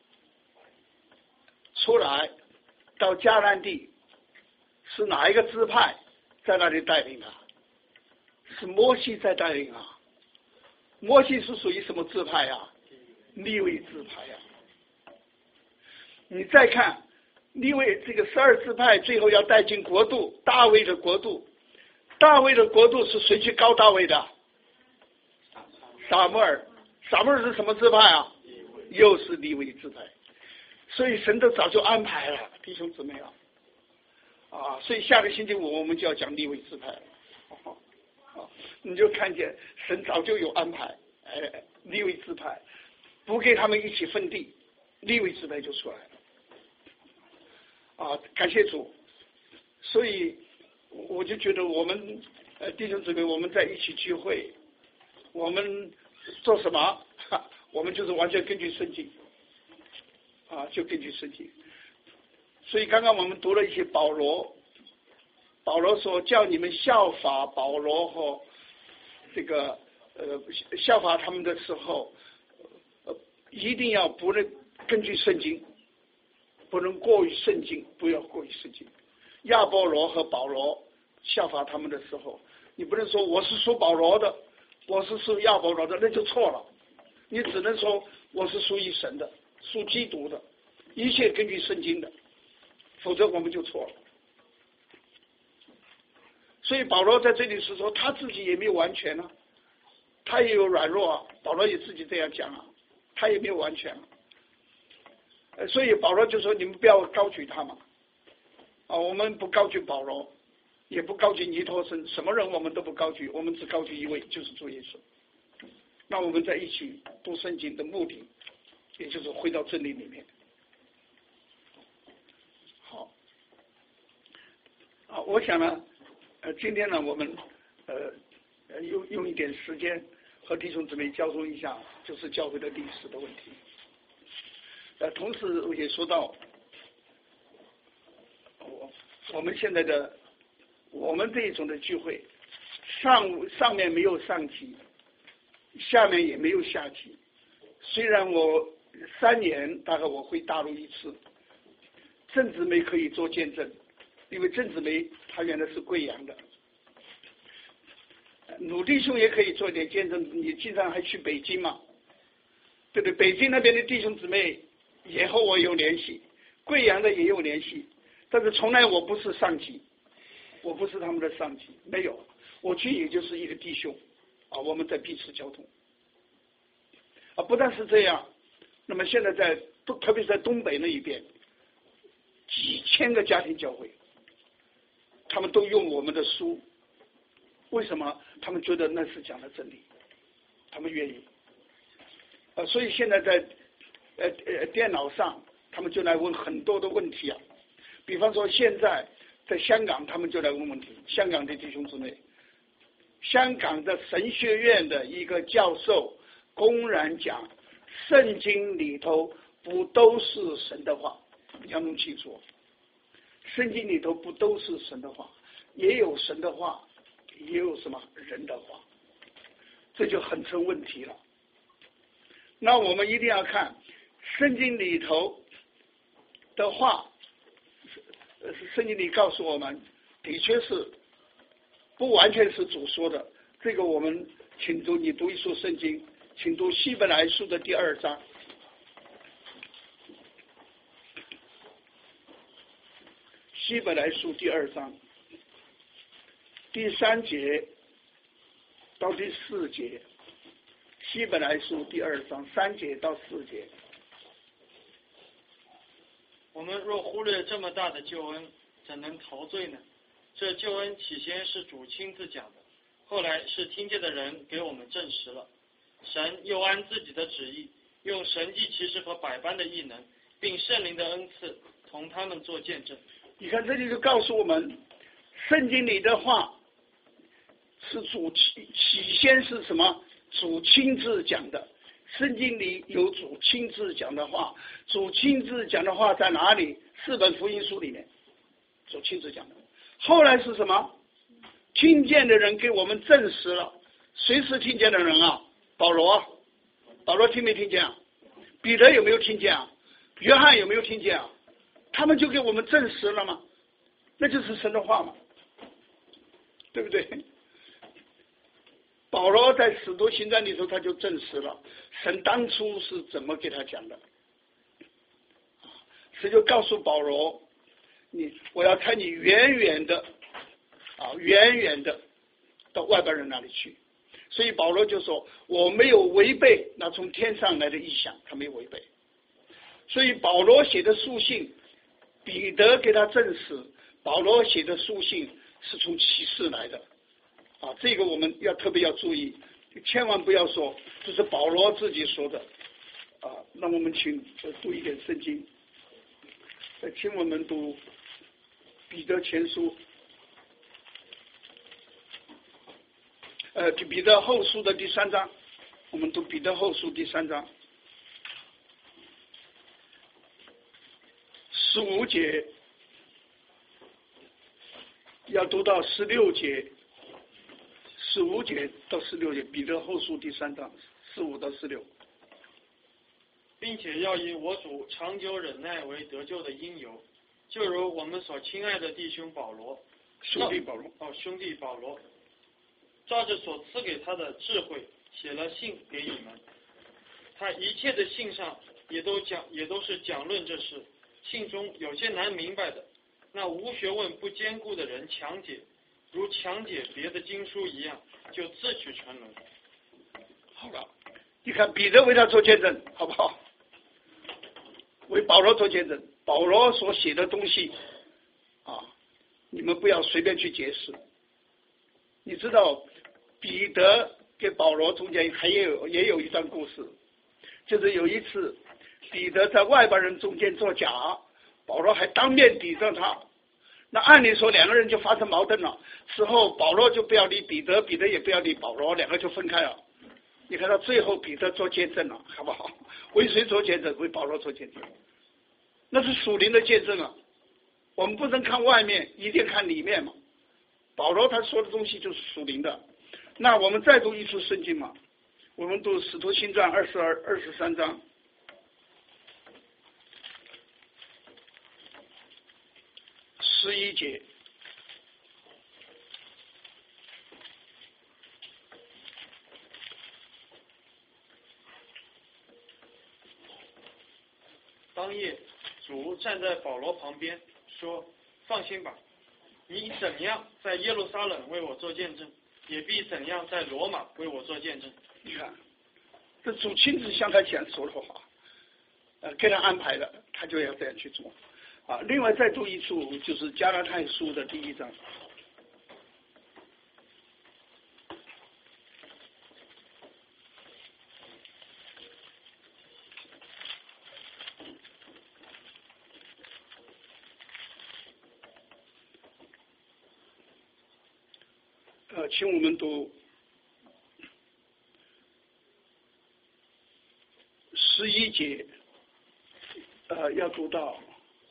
出来到迦南地，是哪一个支派在那里带领啊？是摩西在带领啊。摩西是属于什么支派啊？利未支派啊。你再看利未这个十二支派，最后要带进国度，大卫的国度。大卫的国度是谁去高大卫的？撒母耳。撒母耳是什么支派啊？又是利未支派。所以神都早就安排了，弟兄姊妹啊，啊，所以下个星期五我们就要讲利未支派了。啊，你就看见神早就有安排，哎，利未支派不给他们一起分地，利未支派就出来了。啊，感谢主。所以我就觉得我们呃弟兄姊妹，我们在一起聚会，我们做什么？我们就是完全根据圣经，啊，就根据圣经。所以刚刚我们读了一些保罗，保罗说叫你们效法保罗和这个呃效法他们的时候，呃一定要不能根据圣经，不能过于圣经，不要过于圣经。亚波罗和保罗效法他们的时候，你不能说我是属保罗的，我是属亚波罗的，那就错了。你只能说我是属于神的，属基督的，一切根据圣经的，否则我们就错了。所以保罗在这里是说他自己也没有完全啊，他也有软弱啊，保罗也自己这样讲啊，他也没有完全啊。呃，所以保罗就说你们不要高举他嘛，啊，我们不高举保罗，也不高举尼托生，什么人我们都不高举，我们只高举一位，就是主耶稣。那我们在一起读圣经的目的，也就是回到真理里面。好，啊，我想呢，呃，今天呢，我们呃呃用用一点时间和弟兄姊妹交通一下，就是教会的历史的问题。呃，同时我也说到，我我们现在的我们这一种的聚会，上上面没有上级，下面也没有下级。虽然我三年大概我回大陆一次，郑姊妹可以做见证，因为郑姊妹她原来是贵阳的。鲁弟兄也可以做一点见证，你经常还去北京嘛，对不对？北京那边的弟兄姊妹也和我有联系，贵阳的也有联系，但是从来我不是上级，我不是他们的上级，没有，我去也就是一个弟兄啊，我们在彼此交通啊。不但是这样，那么现在在特别是在东北那一边，几千个家庭教会，他们都用我们的书，为什么？他们觉得那是讲的真理，他们愿意啊。所以现在在呃呃电脑上，他们就来问很多的问题啊。比方说现在在香港，他们就来问问题。香港的弟兄姊妹，香港的神学院的一个教授公然讲，圣经里头不都是神的话，你要弄清楚，圣经里头不都是神的话，也有神的话，也有什么人的话，这就很成问题了。那我们一定要看圣经里头的话，圣经里告诉我们，的确是不完全是主说的。这个我们请读，你读一书圣经，请读希伯来书的第二章。希伯来书第二章第三节到第四节，希伯来书第二章三节到四节。 我们若忽略这么大的救恩，怎能陶醉呢？这救恩起先是主亲自讲的，后来是听见的人给我们证实了。神又按自己的旨意，用神迹奇事和百般的异能，并圣灵的恩赐，同他们做见证。 你看这里就告诉我们，圣经里的话是主起起先是什么？主亲自讲的。圣经里有主亲自讲的话，主亲自讲的话在哪里？四本福音书里面，主亲自讲的。后来是什么？听见的人给我们证实了。谁是听见的人啊？保罗啊，保罗听没听见啊？彼得有没有听见啊？约翰有没有听见啊？他们就给我们证实了吗？那就是神的话嘛，对不对？保罗在使徒行传里头他就证实了神当初是怎么给他讲的，神就告诉保罗，你我要差你远远的啊，远远的到外边人那里去。所以保罗就说我没有违背那从天上来的意象，他没有违背。所以保罗写的书信，彼得给他证实，保罗写的书信是从启示来的啊，这个我们要特别要注意，千万不要说这是保罗自己说的啊。那我们请读一点圣经，请我们读彼得前书，呃，彼得后书的第三章，我们读彼得后书第三章十五节，要读到十六节。十五节到十六节，彼得后书第三章十五到十六， 并且要以我主长久忍耐为得救的因由，就如我们所亲爱的弟兄保罗， 兄弟保罗， 哦，兄弟保罗，照着所赐给他的智慧，写了信给你们。他一切的信上也都讲，也都是讲论这事。信中有些难明白的，那无学问不坚固的人强解。如强解别的经书一样，就自取沉沦。 好了，你看彼得为他做见证，好不好？为保罗做见证，保罗所写的东西啊，你们不要随便去解释。你知道，彼得跟保罗中间还有也有一段故事，就是有一次彼得在外邦人中间作假，保罗还当面抵着他。那按理说两个人就发生矛盾了，之后保罗就不要理彼得，彼得也不要理保罗，两个就分开了。你看到最后彼得做见证了，好不好？为谁做见证？为保罗做见证，那是属灵的见证啊。我们不能看外面，一定看里面嘛。保罗他说的东西就是属灵的。那我们再读一处圣经嘛，我们读使徒行传二十二、二十三章。十一节， 当夜，主站在保罗旁边，说：“放心吧，你怎样在耶路撒冷为我做见证，也必怎样在罗马为我做见证。” 你看，这主亲自向他讲说的话，呃，给他安排的，他就要这样去做。啊，另外再读一处，就是加拉太书的第一章。呃，请我们读十一节，呃，要读到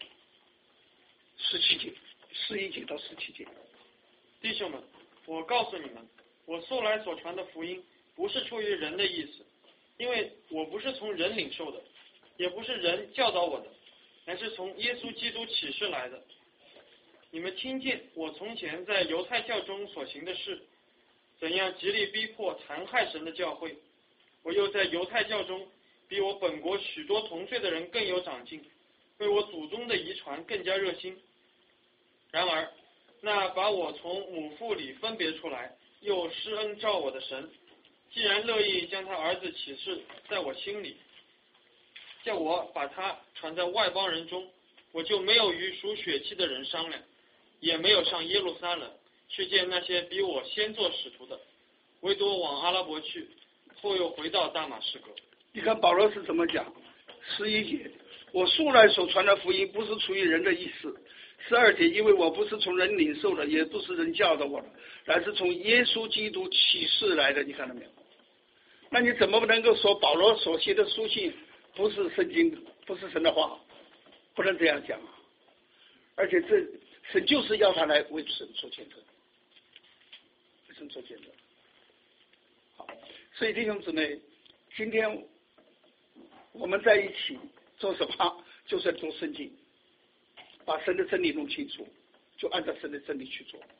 十七节，十一节到十七节。 弟兄们，我告诉你们，我素来所传的福音，不是出于人的意思，因为我不是从人领受的，也不是人教导我的，乃是从耶稣基督启示来的。你们听见我从前在犹太教中所行的事，怎样极力逼迫残害神的教会，我又在犹太教中比我本国许多同罪的人更有长进，为我祖宗的遗传更加热心。然而那把我从母腹里分别出来又施恩照我的神，既然乐意将他儿子启示在我心里，叫我把他传在外邦人中，我就没有与属血气的人商量，也没有上耶路撒冷去见那些比我先做使徒的，唯独往阿拉伯去，后又回到大马士革。 你看保罗是怎么讲？十一节，我素来所传的福音不是出于人的意思。十二节，因为我不是从人领受的，也不是人教的我的，乃是从耶稣基督启示来的。你看到没有？那你怎么能够说保罗所写的书信不是圣经，不是神的话？不能这样讲啊！而且这神就是要他来为神做见证，为神做见证。好，所以弟兄姊妹，今天我们在一起做什么？就是做圣经，把神的真理弄清楚，就按照神的真理去做。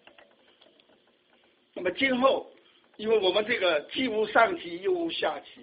那么今后，因为我们这个既无上级又无下级，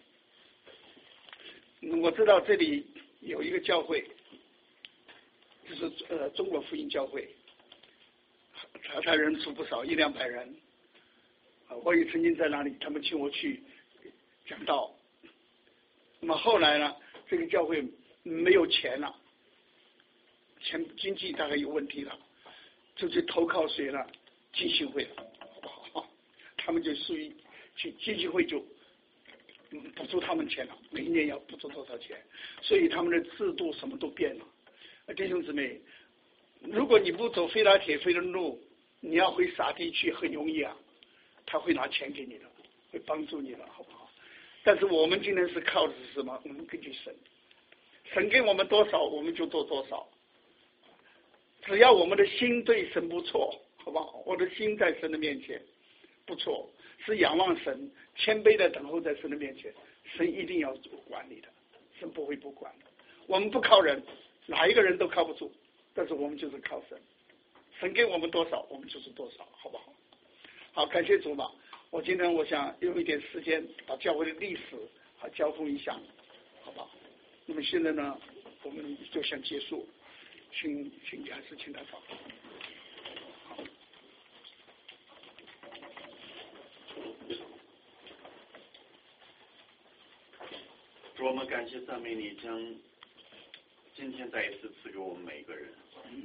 我知道这里有一个教会，就是呃中国福音教会，他他人数不少，一两百人。我也曾经在那里，他们请我去讲道。那么后来呢，这个教会没有钱了，钱经济大概有问题了，就去投靠谁了？基金会了，好不好？他们就属于去基金会就补助他们钱了，每一年要补助多少钱？所以他们的制度什么都变了。弟兄姊妹，如果你不走非拉铁非的路，你要回撒地去很容易啊，他会拿钱给你的，会帮助你的，好不好？但是我们今天是靠的是什么？我们根据神，神给我们多少，我们就做多少。只要我们的心对神不错，好不好？我的心在神的面前不错，是仰望神，谦卑的等候在神的面前，神一定要管理的，神不会不管的。我们不靠人，哪一个人都靠不住，但是我们就是靠神，神给我们多少，我们就是多少，好不好？好，感谢主吧。我今天我想用一点时间把教会的历史和交通一下，好不好？那么现在呢，我们就想结束，请请还是请他发。好。 主，我们感谢赞美你，将今天再一次赐给我们每一个人。